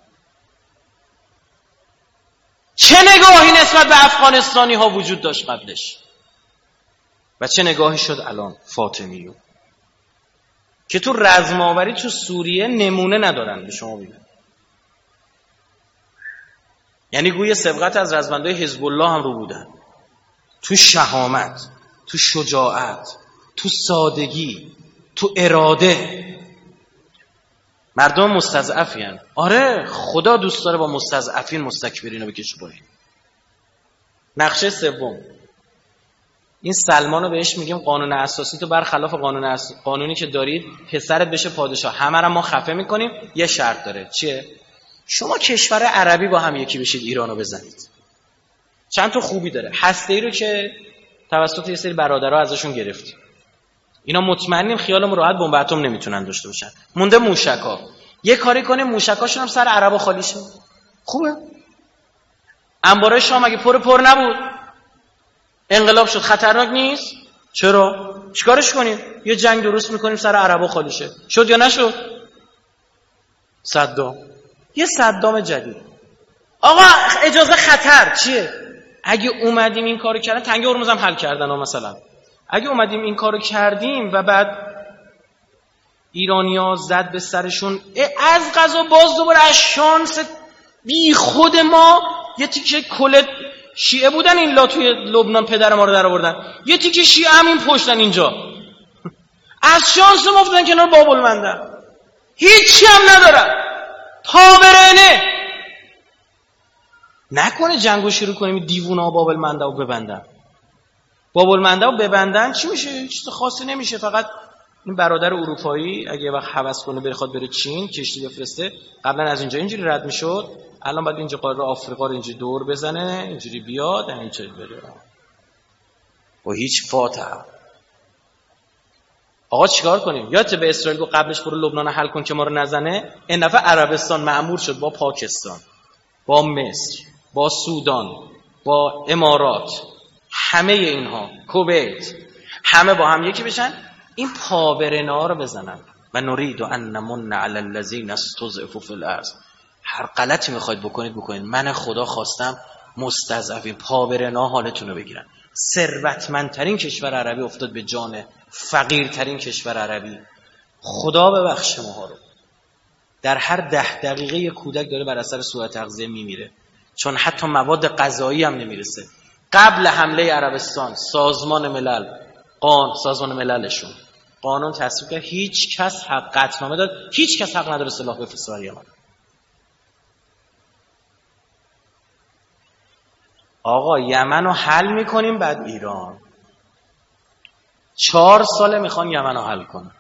چه نگاهی نسبت به افغانستانی ها وجود داشت قبلش و چه نگاهی شد الان فاطمیون که تو رزم‌آوری تو سوریه نمونه ندارن به شما بگم. یعنی گویا سبقت از رزمندای حزب الله هم رو بودن، تو شهامت، تو شجاعت، تو سادگی، تو اراده. مردم مستضعفین. آره خدا دوست داره با مستضعفین مستکبرین رو بکشه پایین. نقشه سوم، این سلمان رو بهش میگیم قانون اساسی تو برخلاف قانونی که دارید پسرت بشه پادشاه. همه رو ما خفه میکنیم. یه شرط داره. چیه؟ شما کشور عربی با هم یکی بشید ایرانو بزنید. چند تا خوبی داره. هسته‌ای رو که توسط یه سری برادرها ازشون گرفتیم، اینا مطمئنیم خیالمون راحت بمب اتم نمیتونن داشته باشن. مونده موشکا. یه کاری کنه موشکاشون هم سر عربا خالی شه. خوبه. انبارای شام اگه پر نبود انقلاب شد خطرناک نیست؟ چرا؟ چیکارش کنیم؟ یه جنگ درست میکنیم سر عربا خالی شه. شد یا نشد؟ صدام، یه صدام جدید. آقا اجازه خطر چیه؟ اگه اومدیم این کارو کردن، تنگه هرمز هم حل کردن ها. مثلا اگه اومدیم این کارو کردیم و بعد ایرانیا زد به سرشون، از قضا باز دوباره از شانس بی خود ما یه تیکه کل شیعه بودن این لا توی لبنان پدر ما رو در آوردن، یه تیکه شیعه هم این پشتن اینجا، از شانس ما افتادن کنار بابالمندم، هیچی هم ندارن، پابرهنه. نکنه جنگو شروع کنیم دیوونه ها بابالمنده رو ببندن. بابالمنده رو ببندن چی میشه؟ چیز خاصی نمیشه. فقط این برادر اروپایی اگه یه وقت هوس کنه بخواد بره چین کشتی بفرسته، قبلا از اینجا اینجوری رد میشد، الان باید اینجا قاره آفریقا رو اینجوری دور بزنه، اینجوری بیاد اینجوری بره با هیچ فاتحه. آقا چیکار کنیم؟ یادت به اسرائیل گفت قبلش برو لبنان حل کن که ما رو نزنه؟ این دفعه عربستان مأمور شد با پاکستان، با مصر، با سودان، با امارات، همه اینها، کویت، همه با هم یکی بشن این پابرنا رو بزنن. و نرید ان نمن علی الذین استضعفوا فی الارض. هر غلطی میخواید بکنید بکنید، من خدا خواستم مستضعفین پابرنا حالتون رو بگیرن. ثروتمندترین کشور عربی افتاد به جان فقیرترین کشور عربی. خدا ببخشه ماها رو. در هر 10 دقیقه یک کودک داره بر اثر سوء تغذیه میمیره، چون حتی مواد غذایی هم نمیرسه. قبل حمله عربستان سازمان مللشون قانون تصویب کرد هیچ کس حق قطعنامه داد، هیچ کس حق نداره سلاح بفرسته برای یمن. آقا یمن رو حل میکنیم بعد ایران 4 ساله میخوان یمن رو حل کنن.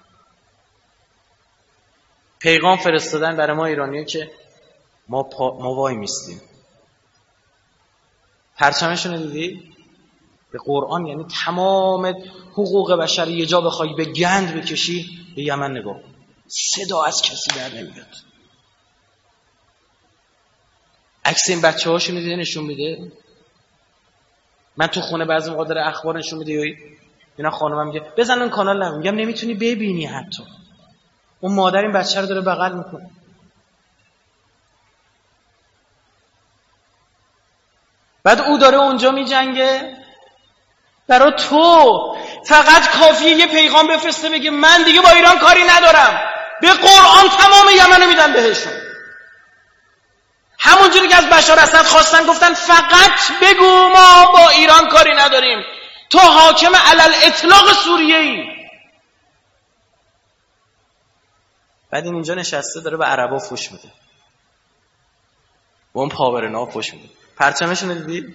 پیغام فرستادن برای ما ایرانیه که ما وای میستیم. پرچمشون رو دیدی؟ به قرآن، یعنی تمام حقوق بشر یه جا بخوای به گند بکشی به یمن نگاه کن، صدا از کسی در نمیاد. عکس این بچه هاشون رو دیده نشون میده. من تو خونه بعضی موقع داره اخبار نشون میده، اینا خانمم میگه بزن اون کانال، میگم نمیتونی ببینی، حتی اون مادر این بچه رو داره بغل میکنه. بعد او داره اونجا میجنگه برای تو. فقط کافیه یه پیغام بفرسته بگه من دیگه با ایران کاری ندارم، به قرآن تمام یمن رو میدن بهشون. همونجوری که از بشار اسد خواستن، گفتن فقط بگو ما با ایران کاری نداریم، تو حاکم علل اطلاق سوریه ای. بعد این اینجا نشسته داره به عربا فوش میده، با اون پاورنا فوش میده. پرچمشون رو دیدی؟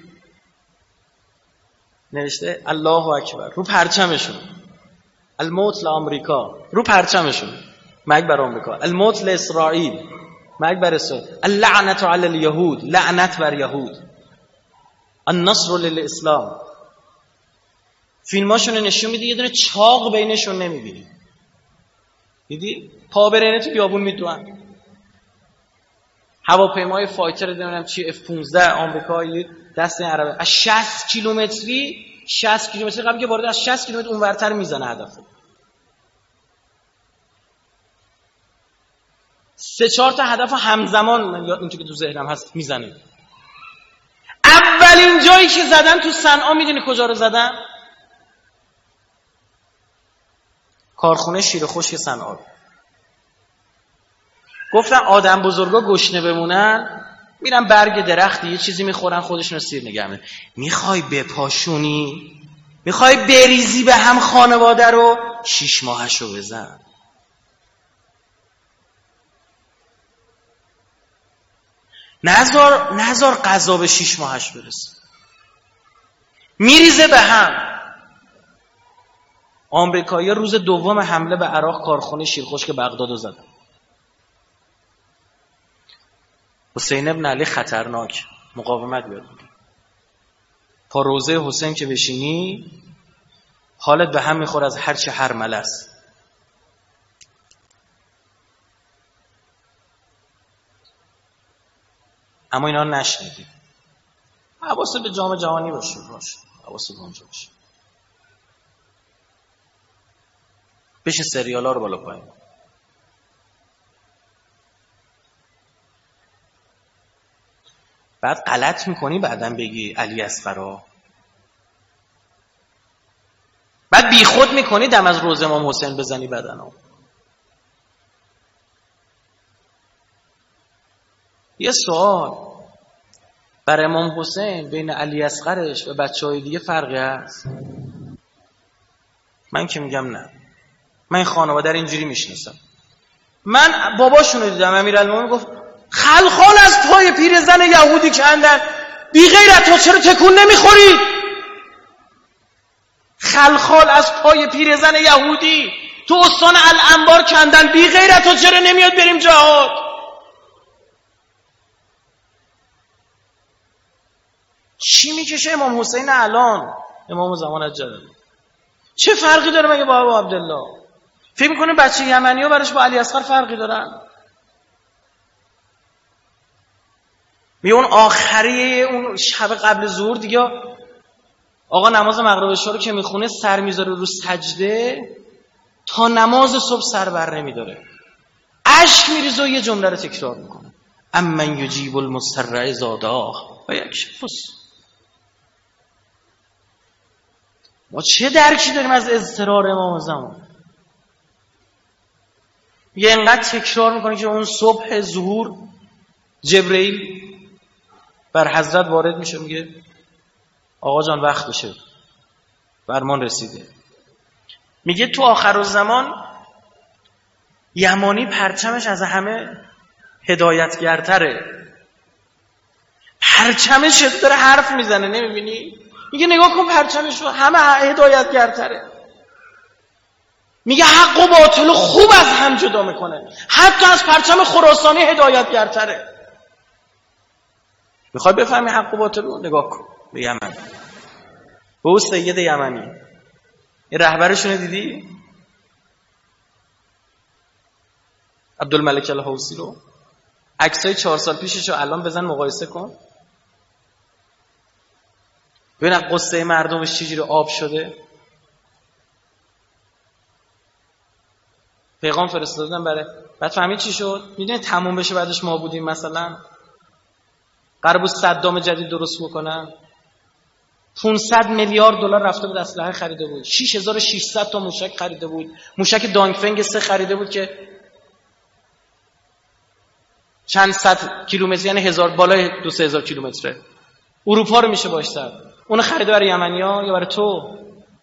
نوشته الله اکبر رو پرچمشون، الموت لآمریکا رو پرچمشون، مرگ بر آمریکا، الموت لاسرائیل، مرگ بر اسرائیل، اللعنت علی الیهود، لعنت بر یهود، النصر للاسلام. فیلماشون رو نشون میده، یه دونه چاق بینشون نمیبینی. دیدی؟ پا برهنه تو بیابون میدوئن. هواپیمای فایتر نمیدونم چی F-15 آمریکایی دست این عربه از 60 کیلومتری 60 کیلومتری قبل که وارد، از 60 کیلومتر اونورتر میزنه هدف. 3-4 تا هدف همزمان، من یاد اینجوری که تو ذهنم هست میزنه. اولین جایی که زدن تو صنعا میدونی کجا رو زدن؟ کارخونه شیر خشک صنعا. گفتن آدم بزرگا گشنه بمونن میرن برگ درختی یه چیزی میخورن خودشون رو سیر نگه می‌دارن. میخوای بپاشونی؟ میخوای بریزی به هم خانواده رو؟ 6 ماهش رو بزن. نذار قضا به 6 ماهش برسه. میریزه به هم. آمریکایی‌ها روز دوم حمله به عراق کارخونه شیرخشک بغداد رو زدن. حسین ابن علی خطرناک مقاومت بیاد. پا روزه حسین که بشینی حالت به هم میخور از هر چه هرمله است. اما اینا رو نشنیدیم. حواست به جام جهانی باشه، حواست به اونجا باشه. بشین سریالا رو بالا پایین. بعد غلط میکنی بعدن بگی علی اصغر، بعد بی خود میکنی دم از روز امام حسین بزنی بدنو. یه سوال، بر امام حسین بین علی اصغرش و بچه‌های دیگه فرقی هست؟ من که میگم نه. من این خانواده رو اینجوری میشناسم. من باباشون رو دیدم، امیرالمومنین گفت خلخال از پای پیرزن یهودی کندن، بی غیرت ها چرا تکون نمیخوری؟ خلخال از پای پیرزن یهودی تو استان الانبار کندن، بی غیرت ها چرا نمیاد بریم جهاد؟ چی میکشه امام حسین الان، امام زمان جلالی؟ چه فرقی داره مگه با ابو عبدالله؟ فکر میکنه بچه یمنی ها براش با علی اصغر فرقی دارن؟ میگه اون آخری اون شب قبل ظهر دیگه آقا نماز مغرب عشا رو که میخونه سر میذاره رو سجده تا نماز صبح سر بر نمیداره، اشک میریزه و یه جمله رو تکرار میکنه، امن یجیب المضطر اذا دعاه و یکشف. ما چه درکی داریم از اضطرار امام زمان؟ یه انقدر تکرار میکنه که اون صبح ظهور جبرئیل بر حضرت وارد میشه، میگه آقا جان وقت بشه، فرمان رسیده. میگه تو آخر الزمان یمانی پرچمش از همه هدایتگرتره، پرچمش داره حرف میزنه، نمیبینی؟ میگه نگاه کن پرچمش رو، همه هدایتگرتره. میگه حق و باطل خوب از هم جدا میکنه، حتی از پرچم خراسانی هدایتگرتره. میخوای بفهمی حق و باطل رو؟ نگاه کن به یمن، به او سید یمنی، این رهبرشونه دیدی؟ عبدالملک الحوثی رو، عکسای 4 سال پیشش رو الان بزن مقایسه کن، ببین قصه مردمش چجوری آب شده. پیغام فرستادن برای، بعد فهمید چی شد؟ میدونی تموم بشه بعدش ما بودیم مثلا قرار بود صدام جدید درست بکنن، 500 میلیارد دلار رفته بود اسلحه خریده بود، 6600 تا موشک خریده بود، موشک دانگفنگ 3 خریده بود که چند صد کیلومتر، یعنی بالای 2-3000 کیلومتره، اروپا رو میشه باش زد. اون خریده برای یمنی‌ها یا برای تو؟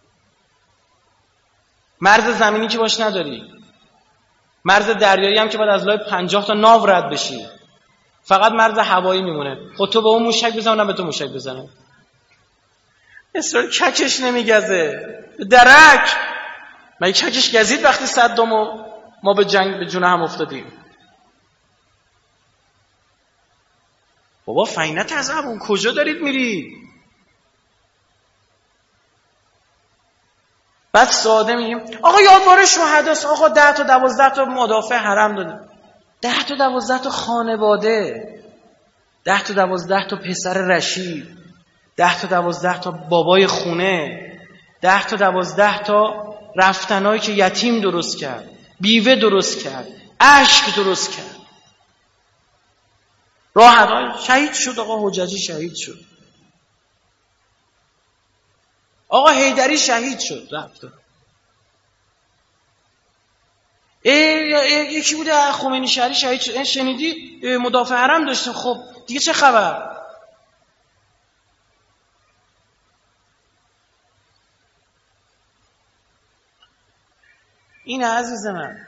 مرز زمینی که باش نداری، مرز دریایی هم که باید از لای 50 تا ناو رد بشی، فقط مرز هوایی میمونه. خود تو به اون موشک بزن، اونم به تو موشک بزنه. اسرائیل ککش نمیگزه درک. مگه ککش گزید وقتی صدامو ما به جنگ به جون هم افتادیم؟ بابا فینت از اون کجا دارید میرید؟ بعد ساده میگیم آقا یادوار شهداست، آقا 10 تا 12 تا مدافع حرم داده، 10 تا 12 تا خانواده، 10 تا 12 تا پسر رشید، 10 تا 12 تا بابای خونه، 10 تا 12 تا رفتنایی که یتیم درست کرد، بیوه درست کرد، اشک درست کرد، راحت شهید شد. آقا حججی شهید شد، آقا حیدری شهید شد، رفت. یکی بوده خمینی شهری شهید شد، شنیدی؟ مدافع حرم داشتیم. خب دیگه چه خبر؟ این عزیز من.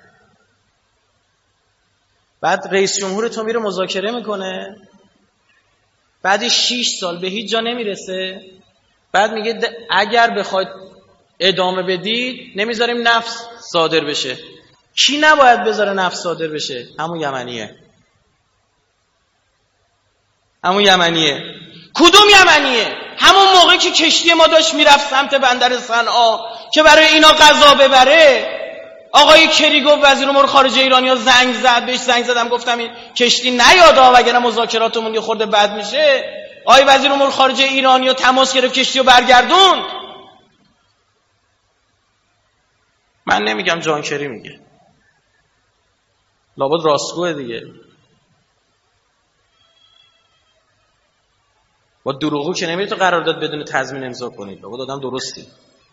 بعد رئیس جمهور تو میره مذاکره میکنه، بعد 6 سال به هیچ جا نمیرسه، بعد میگه اگر بخواید ادامه بدید نمیذاریم نفت صادر بشه. کی نباید بذاره نفت صادر بشه؟ همون یمنیه. همون یمنیه. کدوم یمنیه؟ همون موقعی که کشتی ما داشت میرفت سمت بندر صنعا که برای اینا غذا ببره، آقای کریگوف وزیر امور خارجه ایرانیا زنگ زد، بهش زنگ زدم گفتم این کشتی نیادا وگرنه مذاکراتمون یه خورده بد میشه. آقای وزیر امور خارجه ایرانی و تماس گرفت کشتی و برگردوند. من نمیگم، جان کری میگه، لابد راستگوه دیگه. با دروغو که نمیری تو قرارداد بدون تضمین امضا کنید، لابد آدم درستی.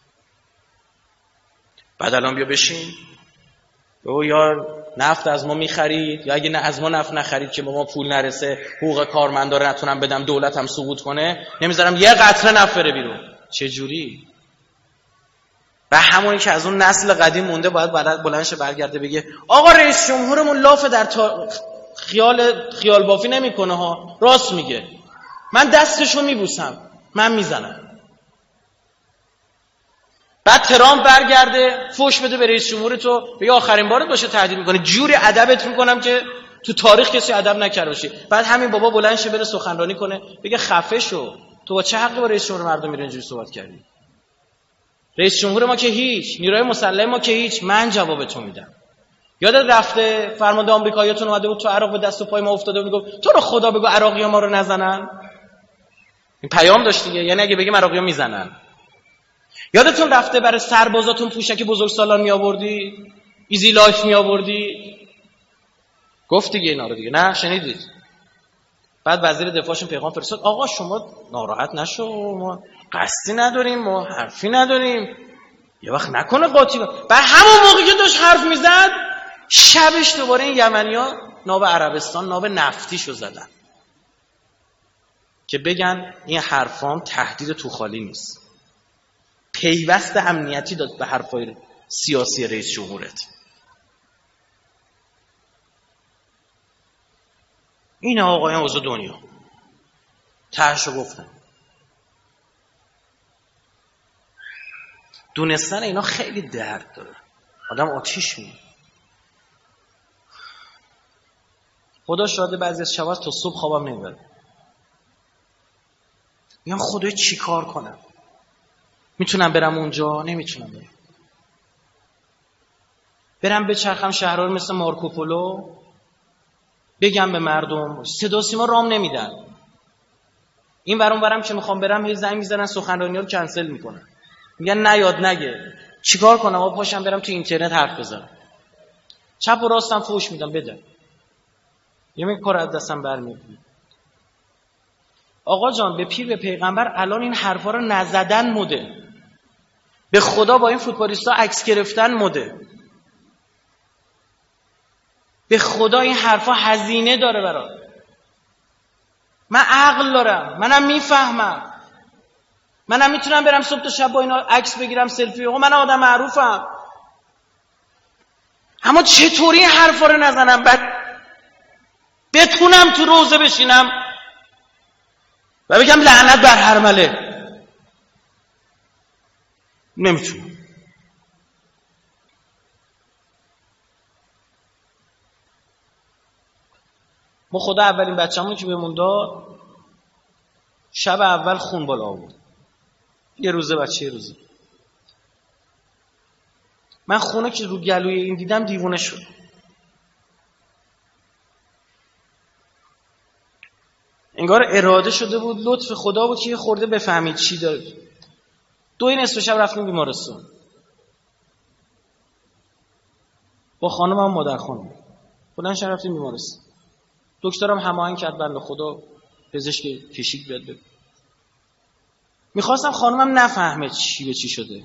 بعد الان بیا بشین او یا نفت از ما میخرید، یا اگه نه از ما نفت نخرید که به ما پول نرسه، حقوق کارمندا رو نتونم بدم، دولتم سقوط کنه، نمیذارم یه قطره نفت بره بیرون. چه جوری؟ و همونی که از اون نسل قدیم مونده باید بلندش برگرده بگه آقا رئیس جمهورمون لافه در خیال بافی نمیکنه ها، راست میگه، من دستشو میبوسم، من میزنم. بعد ترامپ برگرده فوش بده به رئیس جمهور تو، بگه آخرین بارت باشه تهدید میکنه، جوری ادبت میکنم که تو تاریخ کسی ادب نکرده باشه. بعد همین بابا بلند شه بره سخنرانی کنه بگه خفه شو، تو با چه حقی با رئیس جمهور مردم میره اینجوری صحبت کردی؟ رئیس جمهور ما که هیچ، نیروی مسلح ما که هیچ، من جوابتون میدم. یادت رفته فرمانده آمریکاییاتون اومده بود تو عراق به دست و پای ما افتاده بود، میگفت تو رو خدا بگو عراقی‌ها ما رو نزنن. این پیام داشت دیگه، یعنی اگه بگیم عراقی‌ها میزنن. یادتون رفته برای سربازاتون پوشک بزرگسالان می آوردی، ایزی لایف می آوردی، گفت دیگه اینا رو دیگه، نه شنیدید؟ بعد وزیر دفاعشون پیغام فرستاد آقا شما ناراحت نشو، ما قصدی نداریم، ما حرفی نداریم، یه وقت نکنه قاطی. بعد همون موقعی که داشت حرف میزد شبش دوباره این یمنی‌ها ناو عربستان، ناو نفتیشو زدن که بگن این حرفام تهدید تو خالی نیست، پیوست امنیتی داد به حرفای سیاسی رئیس جمهورت. این آقایان اوضاع دنیا تهشو گفتن. دونستن اینا خیلی درد داره، آدم آتیش میاد. خدا شاهده بعضی از شبا تا صبح خوابم نمیبره، میگم خدای چی کار کنم، میتونم برم اونجا، نمیتونم برم بچرخم شهرها رو مثل مارکوپولو، بگم به مردم، صدا سیما رام نمیدن. این ورون برم که میخوام برم هی زنگ میزنن سخنرانی‌ها رو کنسل میکنن، میگن نیاد نگه. چیکار کنم؟ آقا پاشم برم تو اینترنت حرف بزنم، چپ و راستم فوش میدم، بده یه کار از دستم برمیاد. آقا جان به پیر به پیغمبر الان این حرفا رو نزدن مده، به خدا با این فوتبالیستا عکس گرفتن مده، به خدا این حرفا هزینه داره برات. من عقل دارم، منم میفهمم، منم میتونم برم صبح تا شب با اینا عکس بگیرم سلفی، آقا من آدم معروفم، اما چطوری این حرفا رو نزنم بعد بتونم تو روزه بشینم و بگم لعنت بر هرمله؟ نمیتونم. ما خدا اولین بچه‌مون که بهمون داد شب اول خون بالا آورد، یه روزه بچه یه روزه. من خونه که رو گلوی این دیدم دیوونه شد. انگار اراده شده بود، لطف خدا بود که یه خورده بفهمید چی داره. 2 نصف شب رفتیم بیمارستان با خانمم مادر خانم، بلند شب رفتیم بیمارستان. دکترم هماهنگ کرد بنده خدا، پزشک کشیک بیاد ببین. میخواستم خانمم نفهمه چی به چی شده،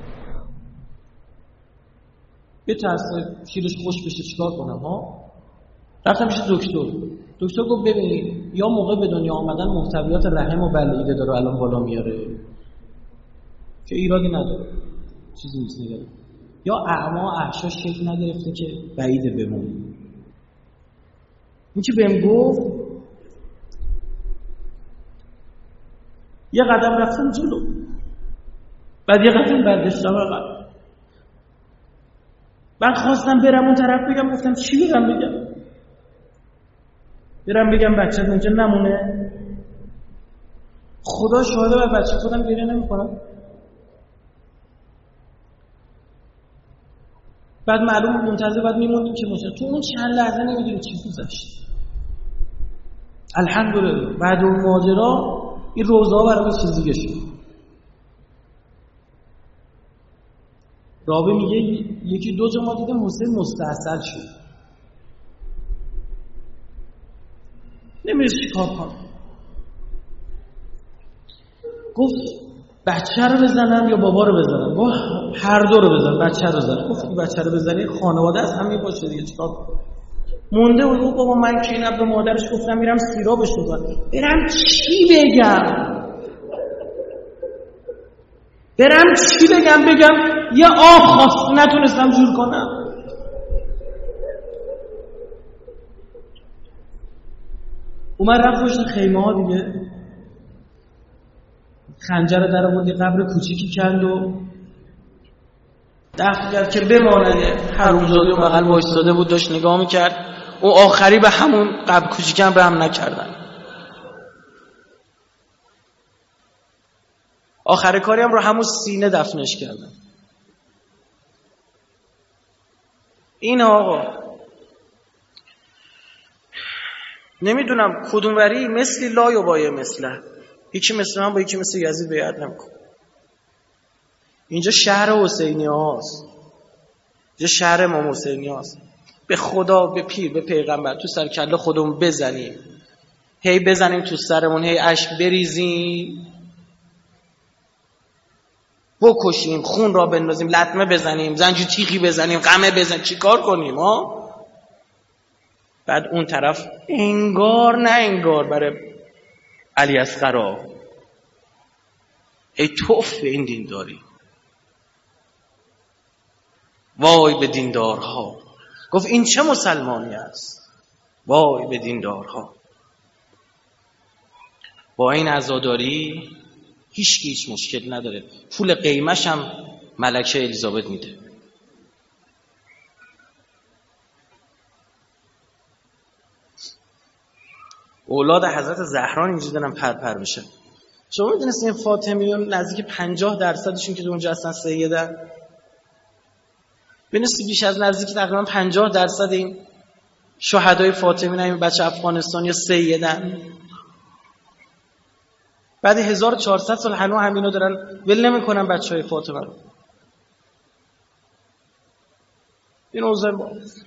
به ترسه شیرش خوش بشه چیکار کنم ها. رفتم پیش دکتر گفت ببینید یا موقع به دنیا آمدن محتویات رحم و بلعیده داره الان بالا میاره که ایرادی نداره، چیزی نیست نگره، یا اعما احشاش شکل نگرفته که بعیده بمونه. این که بهم گفت یه قدم رفتم جلو، بعد یه قدم برداشتم عقب، بعد خواستم برم اون طرف بگم، گفتم چی بگم؟ برم بگم بچه اونجا نمونه؟ خدا شاهده بر بچه خودم گریه نمی‌کنم. بعد معلوم منتظر بعد میموندیم که تو اون چند لحظه نمیدونی چی گذشت. الحمدلله بعد اون ماجرا این روزا برام چیزی گشت. رابه میگه یکی دو جا ما دیدم حسین مستحصل شد، نمیشه چی کار کنم. گفت بچه رو بزنم یا بابا رو بزنم؟ با هر دو رو بزن. بچه رو زن. گفت بچه رو بزنی خانواده از همین باشه دیگه، چیکار کنم؟ مونده بود. گفت بابا من که اینم به مادرش گفتم میرم سیرابش میکنم، برم چی بگم؟ بگم یه آب خواست نتونستم جور کنم. اومد رفت پشت خیمه ها دیگه، خنجر در آورد، یه قبر کوچیکی کند و دفن کرد که بماند. حرومزاده اون بغل وایساده بود داشت نگاه میکرد. و آخری به همون قبر کوچیکم رحم نکردن. آخر کاری هم رو همون سینه دفنش کردن. این آقا نمیدونم کدوم وری مثلی لا یبایع مثله، یکی مثل من با یکی مثل یزید بیعت نمیکن. اینجا شهر حسینی هاست، اینجا شهر امام حسینی هاست. به خدا، به پیر، به پیغمبر تو سر کله خودمون بزنیم، هی بزنیم تو سرمون، هی اشک بریزیم، بکشیم، خون را بندازیم، لطمه بزنیم، زنجیر تیغی بزنیم، قمه بزنیم، چی کار کنیم ها؟ بعد اون طرف انگار نه انگار برای علی اصغر ای توف به این دینداری، وای به دیندارها. گفت این چه مسلمانی است، وای به دیندارها. با این عزاداری هیچ مشکل نداره، پول قیمش هم ملکه الیزابت میده. اولاد حضرت زهرا اینجوری دارن پر بشه. شما میدونستین فاطمیون نزدیک 50%شون که اونجا هستن سیدن، بنویسی بیش از نزدیک تقریبا 50% این شهدای فاطمی این بچه افغانستانی سیدن. بعد 1400 سال هنوز همینو دارن ول نمیکنن بچهای فاطمه رو. این اوضاع باز.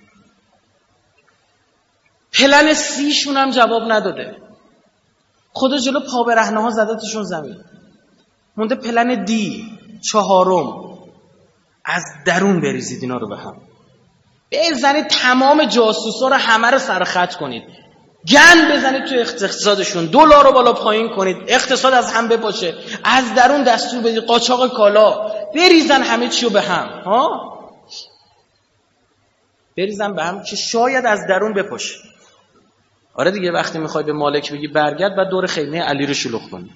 پلن سی شون هم جواب نداده، خدا جلو پا برهنه ها زدتشون زمین. مونده پلن دی 4، از درون بریزید اینا رو به هم، بزنید تمام جاسوسا رو همه رو سرخط کنید، گند بزنید تو اقتصادشون، دلار رو بالا پایین کنید، اقتصاد از هم بپاشه، از درون دستور بدید قاچاق کالا، بریزن همه چیو به هم ها، بریزن به هم که شاید از درون بپاشه. آره دیگه، وقتی میخوای به مالک بگی برگرد بعد دور خیمه علی رو شلوغ کنی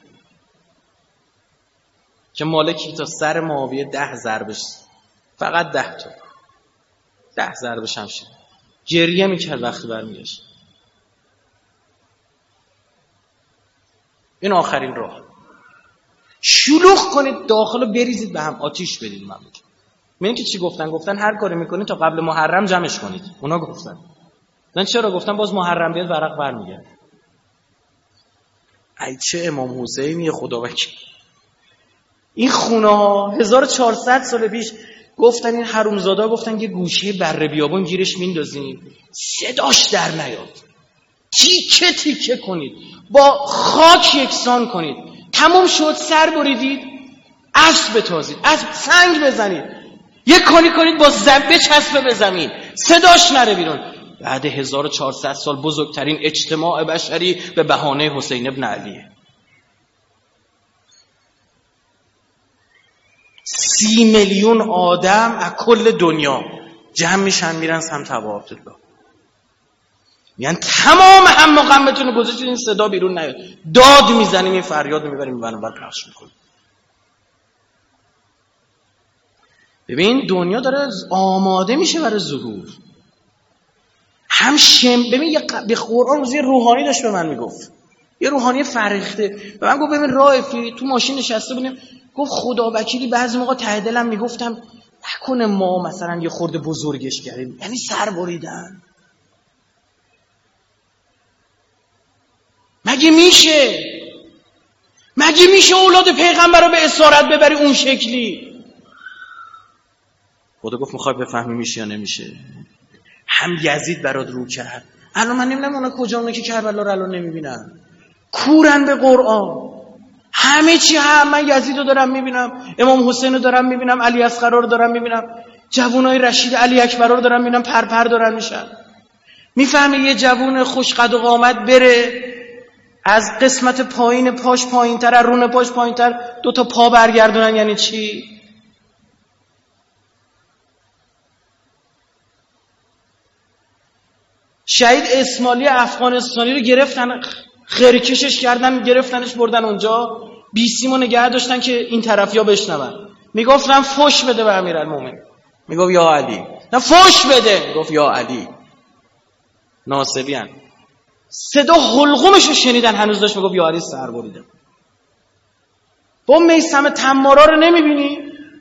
که مالکی تا سر معاویه 10 ضربش، فقط 10 ضربش هم شد، گریه میکرد وقتی برمیگشت. این آخرین راه، شلوغ کنید داخل رو بریزید به هم، آتیش بدید. من که چی گفتن هر کاری میکنید تا قبل محرم جمعش کنید. اونا گفتن من چرا گفتم باز محرم بیاد ورق برمیگرد. ای چه امام حسینی خدا وکیل. این خونه ها 1400 سال پیش گفتن این حرومزاده گفتن یه گوشه بره بیابون گیرش میندازیم صداش در نیاد، تیکه تیکه کنید، با خاک یکسان کنید. تموم شد، سر بریدید، اسب بتازید، از سنگ بزنید، یک کنید با بچسبه به زمین، صداش نره بیرون. بعد 1400 سال بزرگترین اجتماع بشری به بهانه حسین ابن علیه. 30 میلیون آدم از کل دنیا جمع میشن میرن سمت ابا عبدالله، یعنی تمام هم و غمتون رو گذاشتید این صدا بیرون نیاد، داد میزنیم، این فریاد رو میبریم بر پخش میکنیم. ببین دنیا داره آماده میشه برای ظهور. هم ببین به قرآن روزی روحانی داشت به من میگفت، یه روحانی فرخته به من گفت ببین رائفی تو ماشین نشسته بودیم، گفت خدا وکیلی بعضی موقع ته دلم میگفتم نکنه ما مثلا یه خورده بزرگش کردیم، یعنی سر بریدن. مگه میشه اولاد پیغمبر رو به اسارت ببری اون شکلی؟ خدا گفت میخوای بفهمی میشه یا نمیشه؟ هم یزید برات رو کرد. الان من نمیدونم اونا کجا، اونا که کربلا رو الان نمیبینن، کورن به قرآن، همه چی هم. من یزید رو دارم میبینم، امام حسین رو دارم میبینم، علی اصغر رو دارم میبینم، جوانای رشید علی اکبر رو دارم میبینم، پرپر دارن میشن. میفهمی یه جوون خوش قد و قامت بره از قسمت پایین پاش پایینتر، از رون پاش پایینتر 2 تا پا برگردونن یعنی چی؟ شهید اسماعیلی افغانستانی رو گرفتن، خرکشش کردن، گرفتنش بردن اونجا، بیسیمو نگه داشتن که این طرفیا بشنون. میگفتن فوش بده به امیرالمومنین، میگفت یا علی. نه فوش بده، میگفت یا علی. ناصبیان صدا حلقومشو شنیدن، هنوز داشت میگفت یا علی سر بریده. با میثم تمارا رو نمیبینی؟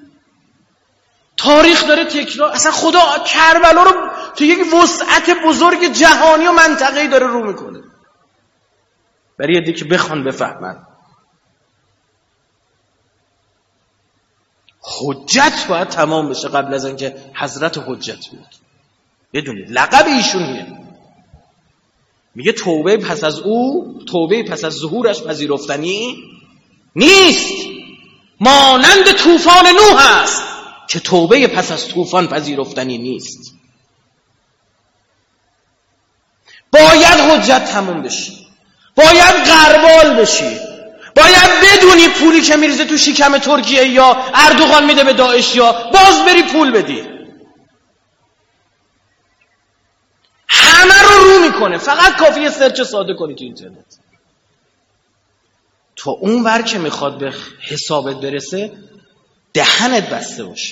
تاریخ داره تکرار. اصلا خدا کربلا رو تو یک وسعت بزرگ جهانی و منطقه‌ای داره رو میکنه برای یه دیگه بخوان بفهمن. حجت باید تمام بشه قبل از اینکه حضرت حجت بود. بدونید لقب ایشون اینه. میگه توبه پس از او، توبه پس از ظهورش پذیرفتنی نیست، مانند طوفان نوح است که توبه پس از طوفان پذیرفتنی نیست. باید حجت تموم بشه، باید غربال بشی، باید بدونی پولی که میریزه تو شکم ترکیه یا اردوغان میده به داعش یا باز بری پول بدی. همه رو میکنه، فقط کافیه سرچ ساده کنی تو اینترنت. تا اون ور که میخواد به حسابت برسه دهنت بسته باشه.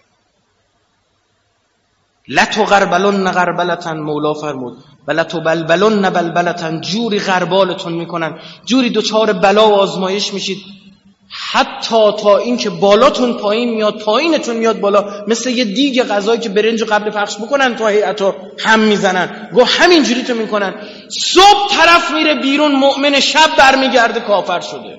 لتغربلن غربلتن، مولا فرمود، ولتبلبلن بلبلتن، جوری غربالتون میکنن، جوری دوچار بلا و آزمایش میشید، حتی تا این که بالاتون پایین میاد پایینتون میاد بالا، مثل یه دیگ غذایی که برنجو قبل پخش بکنن تو هیئتو هم میزنن، گو همین جوری تو میکنن. صبح طرف میره بیرون مؤمن، شب برمیگرده کافر شده.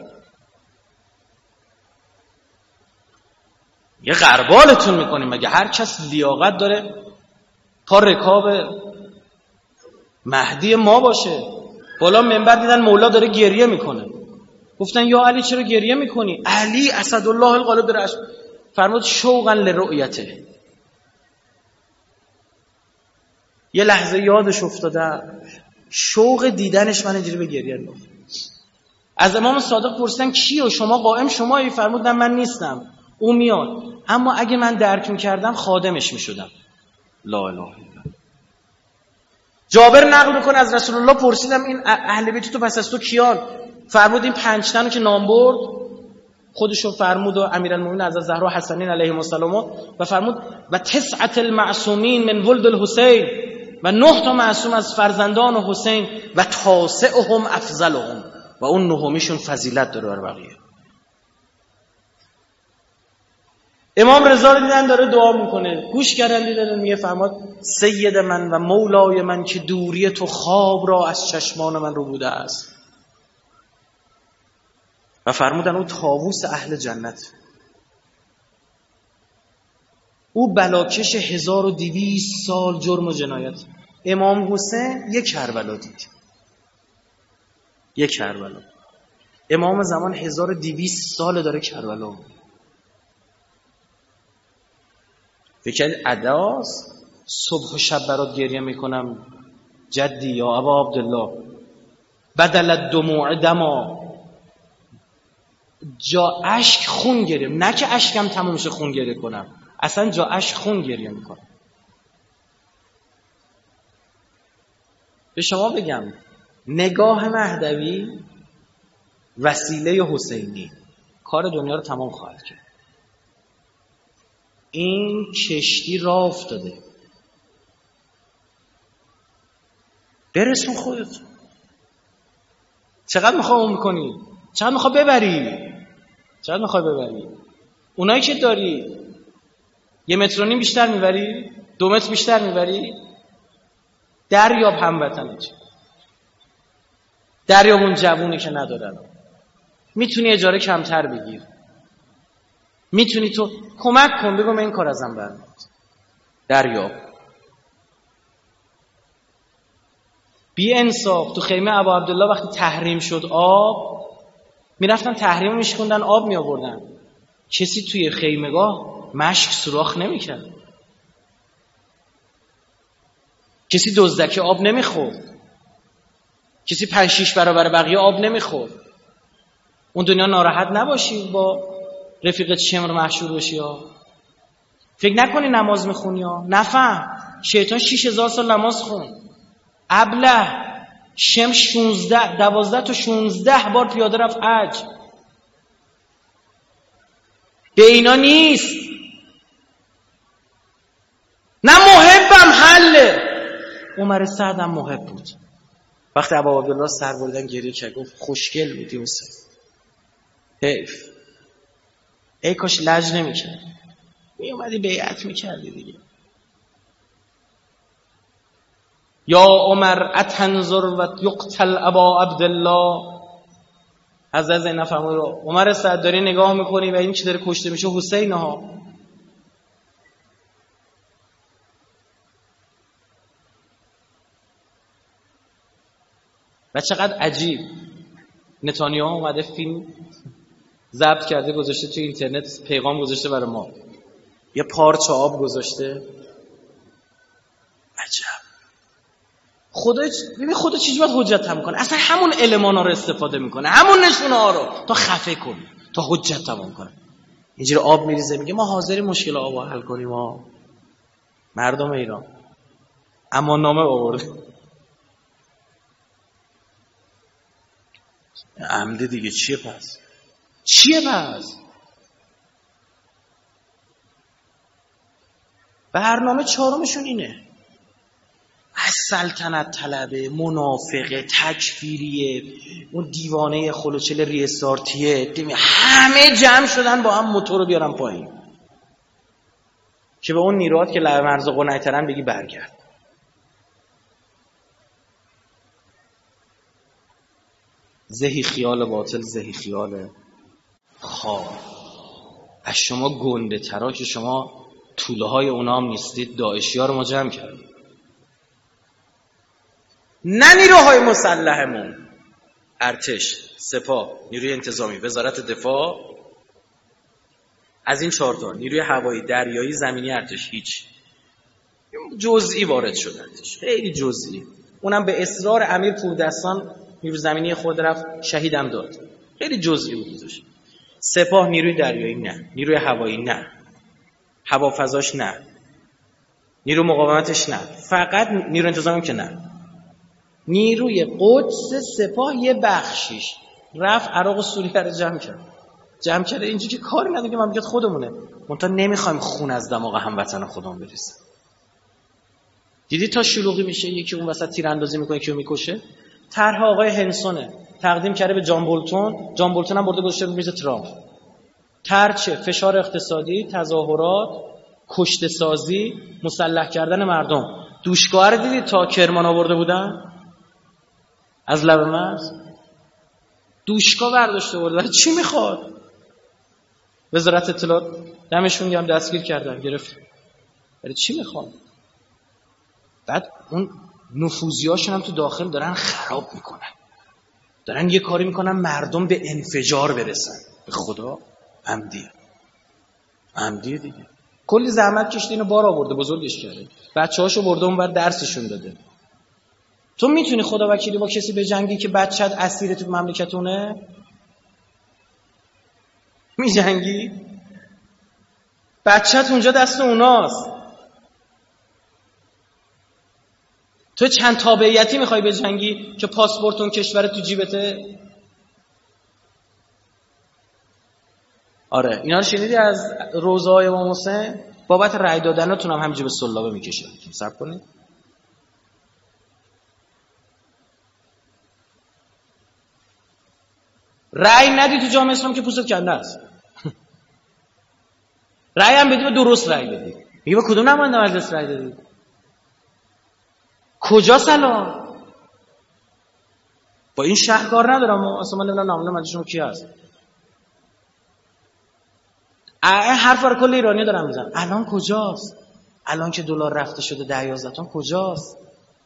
یه غربالتون میکنیم. مگه هر کس لیاقت داره تا رکاب مهدی ما باشه؟ بالا منبر دیدن مولا داره گریه میکنه، گفتن یا علی چرا گریه میکنی؟ علی اسدالله الغالب داره فرمود شوقا لرؤیته. یه لحظه یادش افتاده، شوق دیدنش من اینجوری به گریه انداخت. از امام صادق پرسیدن کیو؟ شما قائم شمایی؟ فرمود نه من نیستم، او میاد، اما اگه من درک میکردم خادمش میشدم. لا اله الا الله. جابر نقل میکنه از رسول الله پرسیدم این اهل بیت تو پس از تو کیان؟ فرمود این 5 تنو که نام برد خودشو فرمود و امیرالمومنین از زهرا حسنین علیهم السلام، و فرمود و 9 المعصومین من ولد الحسین، و 9 تا معصوم از فرزندان حسین، و 9 افضلهم، و اون 9میشون فضیلت داره بر بقیه. امام رضا رو دیدن داره دعا میکنه، گوش کردن دیدن میگه فرماد سید من و مولای من که دوری تو خواب را از چشمان من رو بوده است، و فرمودن او طاووس اهل جنت، او بلاکش 1200 سال جرم و جنایت. امام حسین یک کربلا دید، یک کربلا. امام زمان 1200 سال داره کربلا. فکر اداست صبح و شب برات گریه میکنم جدی یا ابا عبدالله، بدل الدموع دما، جا اشک خون گریه، نه که اشکم تموم شه خون گریه کنم، اصلا جا اشک خون گریه میکنم. به شما بگم نگاه مهدوی وسیله حسینی کار دنیا رو تمام خواهد کرد. این کشتی راه افتاده، برسون خودت. چقدر میخوای اون میکنی؟ چقدر میخوای ببری؟ چقدر میخوای ببری؟ اونایی که داری 1.5 متر بیشتر میبری؟ 2 متر بیشتر میبری؟ دریاب هموطنت. دریامون جوونی که ندارن، میتونی اجاره کمتر بگیر، میتونی تو کمک کن، بگو من این کار ازم برمیاد. دریاب. بی انصاف. تو خیمه ابا عبدالله وقتی تحریم شد آب، میرفتن تحریم میشکوندن، آب میآوردن، کسی توی خیمگاه مشک سوراخ نمیکرد، کسی دزدکی آب نمیخورد، کسی 5-6 برابر بقیه آب نمیخورد. اون دنیا ناراحت نباشی با رفیقت شمر محشور باشی ها. فکر نکنی نماز میخونی ها. نفهم. شیطان 6000 سال نماز خون. ابله شم 12 تا 16 بار پیاده رفت حج. به اینا نیست. نه محبم حله. عمر سعد هم محب بود. وقتی ابا عبدالله سر بردن گریه کرد، گفت خوشگل بودی حسین، حیف، ای کاش لج نمی‌کرد، می اومدی بیعت می‌کردی دیگه. یا عمر اتنظر و یقتل ابا عبدالله. حضرت زینب فرمود عمر سعد داری نگاه می‌کنی و این چی داره کشته میشه؟ حسین ها. و چقدر عجیب، نتانیاهو اومده فیلم ضبط کرده گذاشته توی اینترنت، پیغام گذاشته برای ما، یه پارچه آب گذاشته. عجب. خدا چیزی باید حجت هم کنه، اصلا همون المانا رو استفاده میکنه، همون نشونه ها رو تا خفه کنه، تا حجت تمام کنه. اینجوری آب میریزه، میگه ما حاضریم مشکل آب رو حل کنیم. ما مردم ایران اما نامه آورده عمده دیگه. چیه پس؟ برنامه 4مشون اینه، از سلطنت طلبه، منافقه، تکفیریه، اون دیوانه خلوچل ریستارتیه، همه جمع شدن با هم موتور رو بیارن پایین که به اون نیروهات که لب مرز قنیترن بگی برگرد. زهی خیال باطل، زهی خیال خواب. از شما گنده ترا که شما توله های اونا هم نیستید، داعشی ها رو ما جمع کردیم. نه نیروهای مسلحمون، ارتش، سپاه، نیروی انتظامی، وزارت دفاع، از این 4 تا نیروی هوایی، دریایی، زمینی، ارتش، هیچ. جزئی وارد شد ارتش، خیلی جزئی. اونم به اصرار امیر پوردستان نیروی زمینی خود رفت شهیدم داد، خیلی جزئی بود. سپاه، نیروی دریایی نه، نیروی هوایی نه، هوافضاش نه، نیرو مقاومتش نه، فقط نیرو انتظامی که نه. نیروی قدس سپاه یه بخشیش رفت عراق و سوریه رو جمع کرد. اینجوری که کاری نداره که مملکت خودمونه، منتها نمیخوایم خون از دماغ هموطن خودمون بریزه. دیدی تا شلوغی میشه یکی اون وسط تیراندازی میکنه کیو میکشه. طرح آقای هنسونه تقدیم کرده به جان بولتون، جان بولتون هم برده گذاشته رو میز ترامپ. طرح چه؟ فشار اقتصادی، تظاهرات، کشته سازی، مسلح کردن مردم. دوشگاه رو دیدی تا کرمان آورده بودن از لب مرز، دوشگاه برداشته بردن. چی میخواد؟ وزارت اطلاعات دمشون گرم دستگیر کردن، گرفت. ولی چی میخواد؟ بعد اون نفوذیاشون هم تو داخل دارن خراب میکنن، دارن یه کاری میکنن مردم به انفجار برسن. به خدا عمدیه دیگه. کلی زحمت کشته اینو بار آورده، بزرگش کرده، بچه‌هاشو برده اونور درسشون داده. تو میتونی خدا وکیلی با کسی به جنگی که بچه‌ت اسیر تو مملکتونه؟ میجنگی؟ بچه‌ت اونجا دست اوناست. تو چند تابعیتی میخوای به جنگی که پاسپورت اون کشور تو جیبته؟ آره اینا رو شنیدی از روزهای امام حسین؟ بابت رأی دادنتون هم همینجا به سلابه میکشه. صبر کنید. رأی ندی تو جامعه اسلام که پوستت کنده است. رأی هم بدی به درست رأی بدی. میگه به کدوم نماینده مجلس رأی دادی؟ کجا سلام؟ با این شهر کار ندارم، اصلا من نمیدونم نامه مدرسه‌شون کی هست. حرف رو کل ایرانی دارم میزنم. الان کجاست؟ الان که دلار رفته شده 10-11 تومن کجاست؟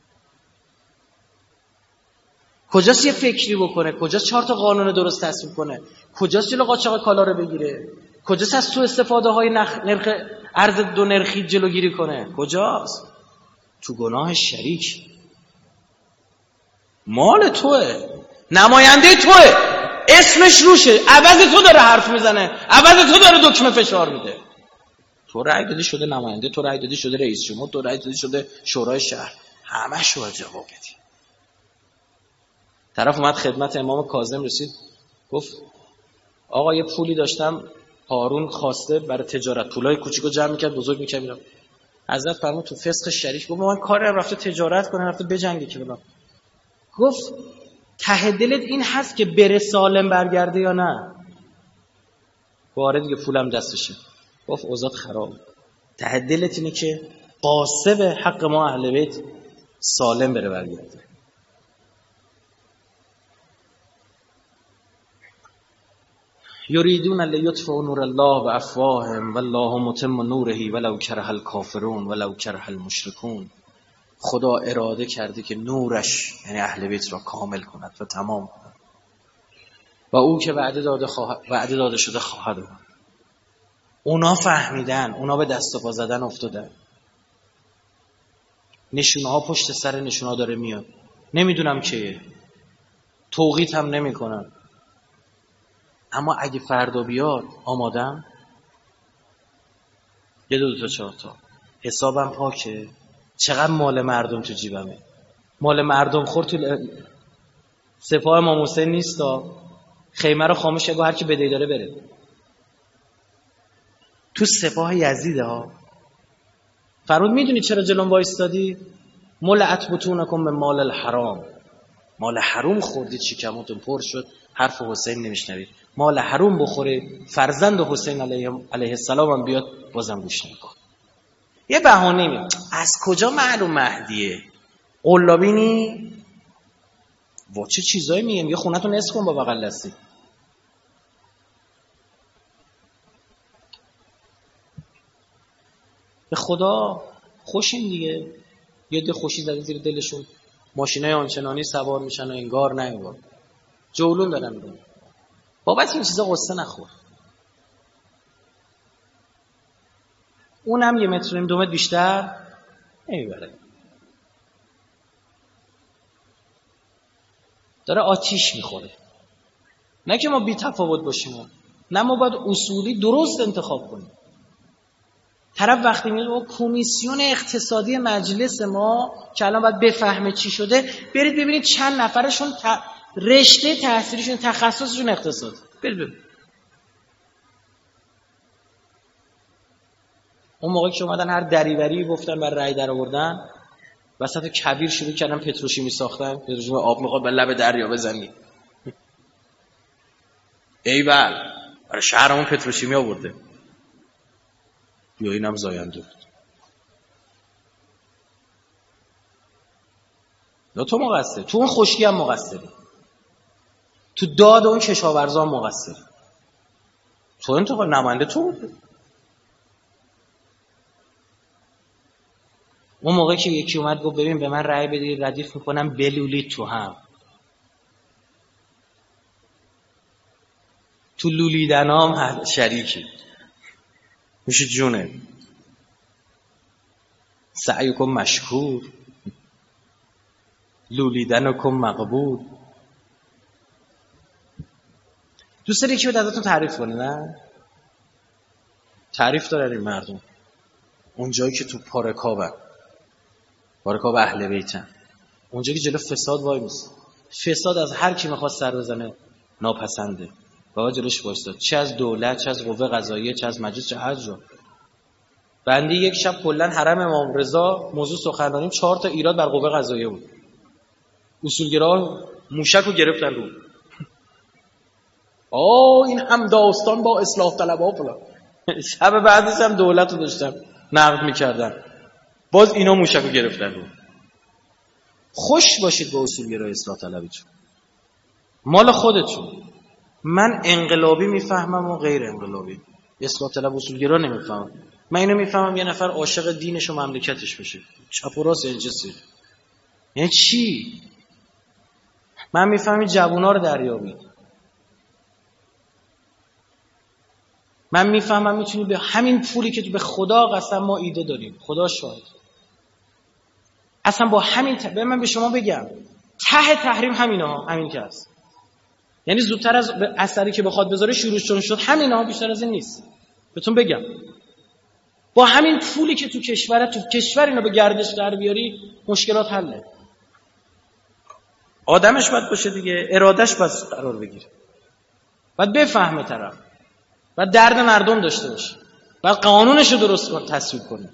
کجاست یه فکری بکنه؟ کجاست 4 تا قانون درست تصویب کنه؟ کجاست جلو قاچاق کالا رو بگیره؟ کجاست از تو استفاده های نرخ ارز دو نرخی جلوگیری کنه؟ کجاست؟ تو گناه شریک. مال توئه، نماینده توئه، اسمش روشه، عوض تو داره حرف میزنه، عوض تو داره دکمه فشار میده. تو رأی دادی شده نماینده، تو رأی دادی شده رئیس جمهور، تو رأی دادی شده شورای شهر، همش رو جواب بدی. طرف اومد خدمت امام کاظم رسید، گفت آقا یه پولی داشتم هارون خواسته برای تجارت، پولای کوچیکو جمع میکرد بزرگ میکرد میرم. حضرت فرمود تو فسق شریک، گفت من کارم رفته تجارت کنه، رفته بجنگه که بلا. گفت ته دلت این هست که بره سالم برگرده یا نه؟ باره دیگه پولم دستشه. گفت اوضاع خراب. ته دلت اینه که قاصب حق ما اهل بیت سالم بره برگرده. یریدون لیطفئوا نور الله بافواههم والله متم نوره ولو کره الکافرون ولو کره المشرکون. خدا اراده کرده که نورش یعنی اهل بیت را کامل کند و تمام کند و او که وعده داده شده خواهد آمد. اونا فهمیدن، اونا به دست و پا زدن افتادن. نشونه ها پشت سر نشونه ها داره میاد، نمیدونم چیه، توقیت هم نمی کنم. اما اگه فردا بیاد آمادم، یه 2 تا 4 تا حسابم پاکه. چقدر مال مردم تو جیبمه، مال مردم خورد تو سپاه امام حسین نیستا، خیمه رو خاموش اگه هر کی بدهی داره بره. تو سپاه یزیده ها فرمود میدونی چرا جلوم وایستادی؟ ملعت بطونکم به مال الحرام. مال حرام خوردید شکمتون پر شد، حرف حسین نمیشنوید. مال حرام بخوره فرزند حسین علیه السلام هم بیاد بازم گوش نمیکن. یه بهانه می از کجا معلوم مهدیه؟ قلابینی؟ وا چه چیزایی میگم. یه خونتون نصف کن با بغل دستی. به خدا خوشین دیگه. یه ده خوشی زده زیر دلشون، ماشینای آنچنانی سوار میشن و انگار نه انگار جولون دارن میدن. بابت این چیزا قصه نخور. اونم 1.5 متر 2 متر بیشتر نمیبره. داره آتیش میخوره. نه که ما بی تفاوت باشیم، نه ما باید اصولی درست انتخاب کنیم. طرف وقتی میگه کمیسیون اقتصادی مجلس ما که الان باید بفهمه چی شده، برید ببینید چند نفرشون رشته تحصیلیشون تخصصشون اقتصاد. برید ببینید. اون موقعی که اومدن هر دریوری گفتن بر رأی در آوردن، وسط کبیر شروع کردن پتروشیمی ساختن. پتروشیمی آب میخواد به لب دریا بزنی. ایول برای شهرمون پتروشیمی آورده. یا اینم زاینده بود. یا تو مقصر، تو اون خشکی هم مقصری، تو داد اون کشاورزا هم مقصری. تو انتخاب نماینده تو بود. اون موقع که یکی اومد گفت ببین به من رأی بدید ردیف میکنم بلولید تو هم. تو لولیدن هم شریکی میشه جونه. سعیکم مشکور لولیدنکم مقبول. دوست داری که ازتون تعریف کنه؟ نه تعریف داره این مردم. اون جایی که تو پارکابن، پارکاب اهل بیتن، اونجایی که جلو فساد وای میسه. فساد از هر کی میخواد سر بزنه ناپسنده، بابا جلوش وایساد، چه از دولت، چه از قوه قضاییه، چه از مجلس، چه هر جا. بنده یک شب کلا حرم امام رضا موضوع سخنرانیم 4 تا ایراد بر قوه قضاییه بود. اصولگرا موشک رو گرفتن رو. این هم داستان با اصلاح طلبها فلان. شب بعدش هم دولت رو داشتم نقد میکردن، باز اینا موشک رو گرفتن رو. خوش باشید با اصولگرا اصلاح طلبیتون. مال خودتون. من انقلابی میفهمم و غیر انقلابی، اصلاح طلب اصولگرا نمیفهمم. من اینو میفهمم یه نفر عاشق دینش و مملکتش بشه، چپ و راست الجسی. یعنی چی؟ من میفهمم جوونا رو دریابید. من میفهمم میتونی به همین پولی که تو به خدا قسم ما ایده داریم، خدا شاهد، اصلا با همین من به شما بگم ته تحریم همین که هست. یعنی زودتر از اثری که بخواد بذاره شروع شد همینا، بیشتر از این نیست. بهتون بگم با همین پولی که تو کشور اینو به گردش در بیاری مشکلات حله. آدمش باید باشه دیگه، ارادش باید قرار بگیره، باید بفهمه طرف، باید درد مردم داشته باشه، باید قانونش رو درست تصویب کنه.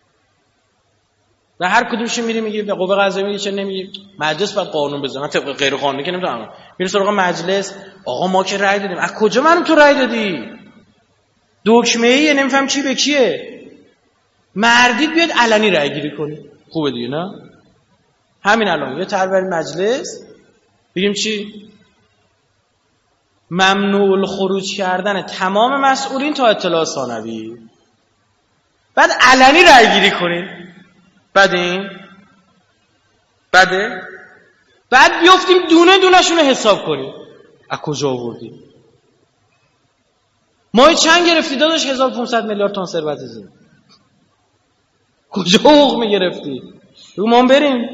و هر کدومش میری میگه به قوه قضاییه میگه چه نمیگه مجلس باید قانون بذاره. من طبق غیر قانونی که نمیتونم. میره سراغ مجلس، آقا ما که رأی دادیم. از کجا منم تو رأی دادی؟ دکمه‌ایه، نمیفهم چی به کیه. مردید بیاد علنی رأی گیری کنی. خوبه دیگه نه؟ همین الان یه طرح مجلس بگیم چی؟ ممنوع الخروج کردن تمام مسئولین تا اطلاع ثانوی. بعد علنی رأی گیری کنین. بعد بیافتیم دونه دونه‌شون رو حساب کنیم. از کجا آوردیم؟ ماهی چند گرفتی داداش؟ 1500 میلیارد تومان ثروت زیست. کجا حقوق میگرفتی؟ بگو ما بریم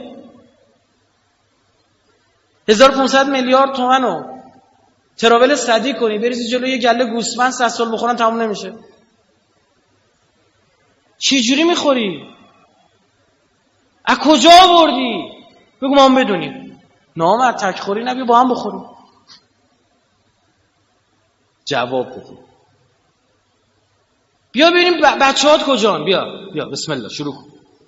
1500 میلیارد تومانو تراول صدی کنی بریزی جلوی یه گله گوسفند 100 سال بخورن تموم نمیشه. چی جوری میخوری؟ از کجا آوردی؟ بگو ما هم بدونیم. نامرد تکخوری نبی با هم بخوریم. جواب بده. بیا بریم بچه‌هات کجان؟ بیا بسم الله شروع کن.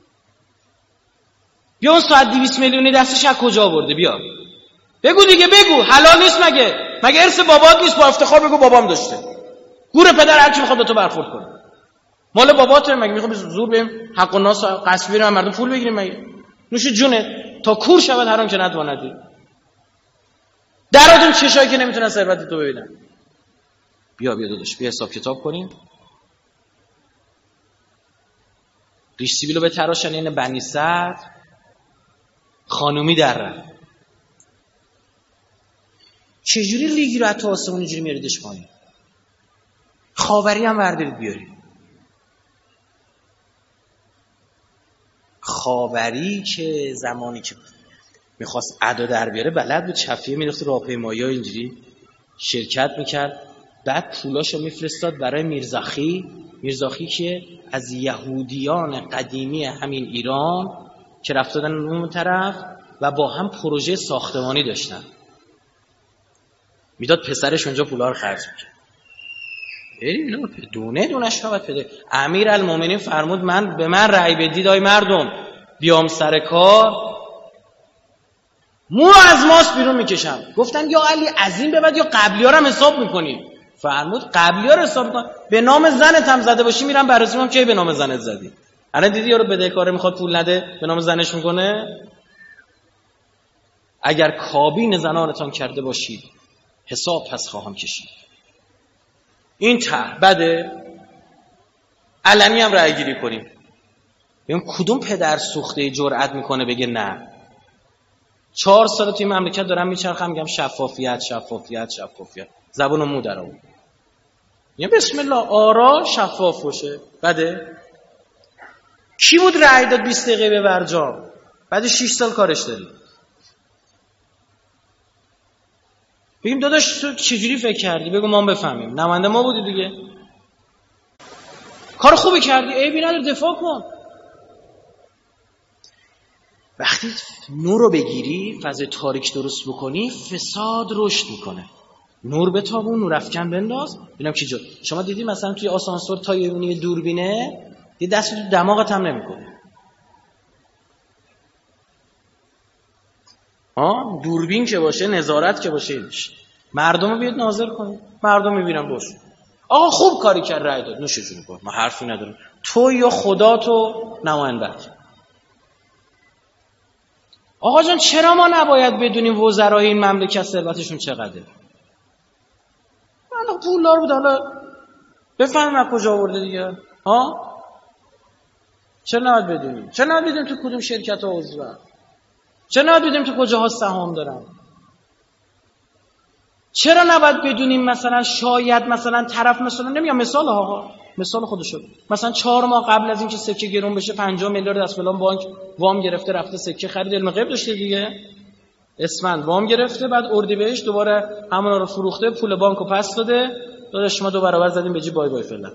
بیا اون 200 میلیونی دستش از کجا آورده؟ بیا بگو دیگه، بگو. حلال نیست مگه ارث بابات نیست؟ با افتخار بگو بابام داشته. گور پدر هر کی میخواد به تو برخورد کنه. مال باباته، مگه میخوام زور بریم حق و ناس قصب بریم مردم پول بگیریم؟ مگه نوش جونه تا کور شود حرام که ندواندی. دراتون چشایی که نمیتونن ثروت تو ببینن. بیا داداش، بیا حساب کتاب کنیم. ریش سیبیلو به تراشن، این بنی صدر خانومی در رفت. چجوری لیگی رو حتی آسمون اینجوری میاریدش پایین؟ خاوری هم وردارید بیاری. خاوری که زمانی که میخواست ادا در بیاره بلد بود چفیه میرفت راهپیمایی ها اینجوری شرکت میکرد. بعد پولاشو میفرستاد برای میرزاخی که از یهودیان قدیمی همین ایران که رفتادن اون طرف و با هم پروژه ساختمانی داشتن، میداد پسرش اونجا پولا رو خرج میکرد. اینو دونه‌ش فقط پده. امیرالمومنین فرمود به من رأی بدید آی مردم، بیام سر کار مو از ماست بیرون میکشم. گفتن یا علی از این به بعد یا قبلی‌ها رو هم حساب میکنیم. فرمود قبلی‌ها رو حساب کن، به نام زنت هم زده باشی میرم بررسی میکنم کی به نام زنت زدی. الان دیدی یارو بدهکاره میخواد پول نده به نام زنش میکنه. اگر کابین زنانتان کرده باشید حساب پس خواهم کشید. این طرح بده، علنی هم رأی گیری کنیم. ببین کدوم پدر سوخته جرأت میکنه بگه نه. 4 سال توی مملکت دارم میچرخم میگم شفافیت. زبون و مو در آورد. یه بسم الله آرا شفاف باشه. بده. کی بود رأی داد 20 دقیقه به برجام؟ بعد 6 سال کارش داری. بگیم داداش تو چجوری فکر کردی؟ بگو ما هم بفهمیم. نماینده ما بودی دیگه. کار خوبی کردی، عیبی نداره، دفاع کن. وقتی نور رو بگیری، فضای تاریک درست بکنی، فساد رشد میکنه. نور بتابون، نور افکن بنداز، ببینم چی جا. شما دیدی مثلا توی آسانسور تا یه دوربینه، یه دست تو دماغت هم نمیکنه. دوربین که باشه، نظارت که باشه، اینش. مردم رو بیاد ناظر کنید. مردم میبینن باشه. آقا خوب کاری کرد رأی داد. نوش جون کن. ما حرفی نداریم. تو یا خدا تو نماینده. آقا جان چرا ما نباید بدونیم وزرای این مملکت ثروتشون چقدره؟ حالا پولدار بود، حالا بفهمیم از کجا آورده دیگه. ها چرا نباید بدونیم؟ چرا نباید بدونیم تو کدوم شرکت ها عضوان؟ چرا نباید بدونیم تو کجاها سهام دارن؟ چرا نباید بدونیم مثلا شاید مثلا طرف مثلا نمیام مثال ها، مثال خودشو، مثلا 4 ماه قبل از اینکه سکه گرون بشه 50 میلیارد از فلان بانک وام گرفته رفته سکه خرید، علم غیب داشته دیگه، اسفند وام گرفته، بعد اردیبهشت دوباره همونا رو فروخته، پول بانکو پس داده، داداش شما 2 برابر زدیم به جی، بای بای فعلا.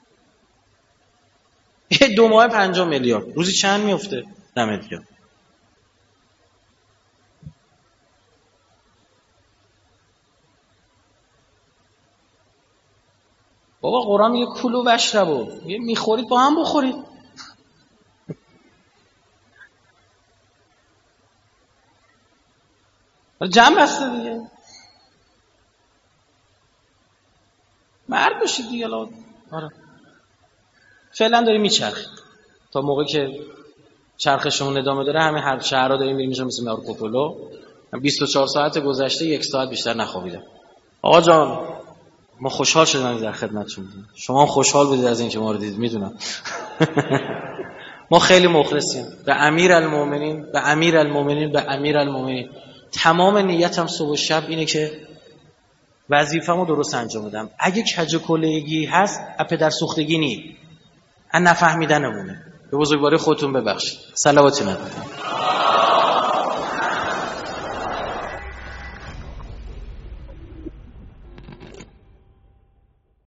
2 ماه 50 میلیارد روزی چند میفته؟ دمت گرم. بابا قرآن میگه کلو واشربوا، میگه میخورید با هم بخورید. جمع بسته دیگه، مرد باشید دیگه. آره فعلا داریم میچرخید تا موقعی که چرخشمون ادامه داره. همین هر شهرها داریم میریم میشم مثل مارکوپولو. 24 ساعت گذشته 1 ساعت بیشتر نخوابیدم. آقا جان ما خوشحال شدیم در خدمتتون بودیم، شما هم خوشحال بودید از اینکه ما رو دیدید، میدونم. ما خیلی مخلصیم به امیرالمومنین، به امیرالمومنین، به امیرالمومنین. تمام نیتم صبح و شب اینه که وظیفه‌مو درست انجام بدم. اگه کج و کلهگی هست از پدر سوختگی نی، از نفهمیدنمونه. به بزرگواری خودتون ببخشید. صلوات نبی.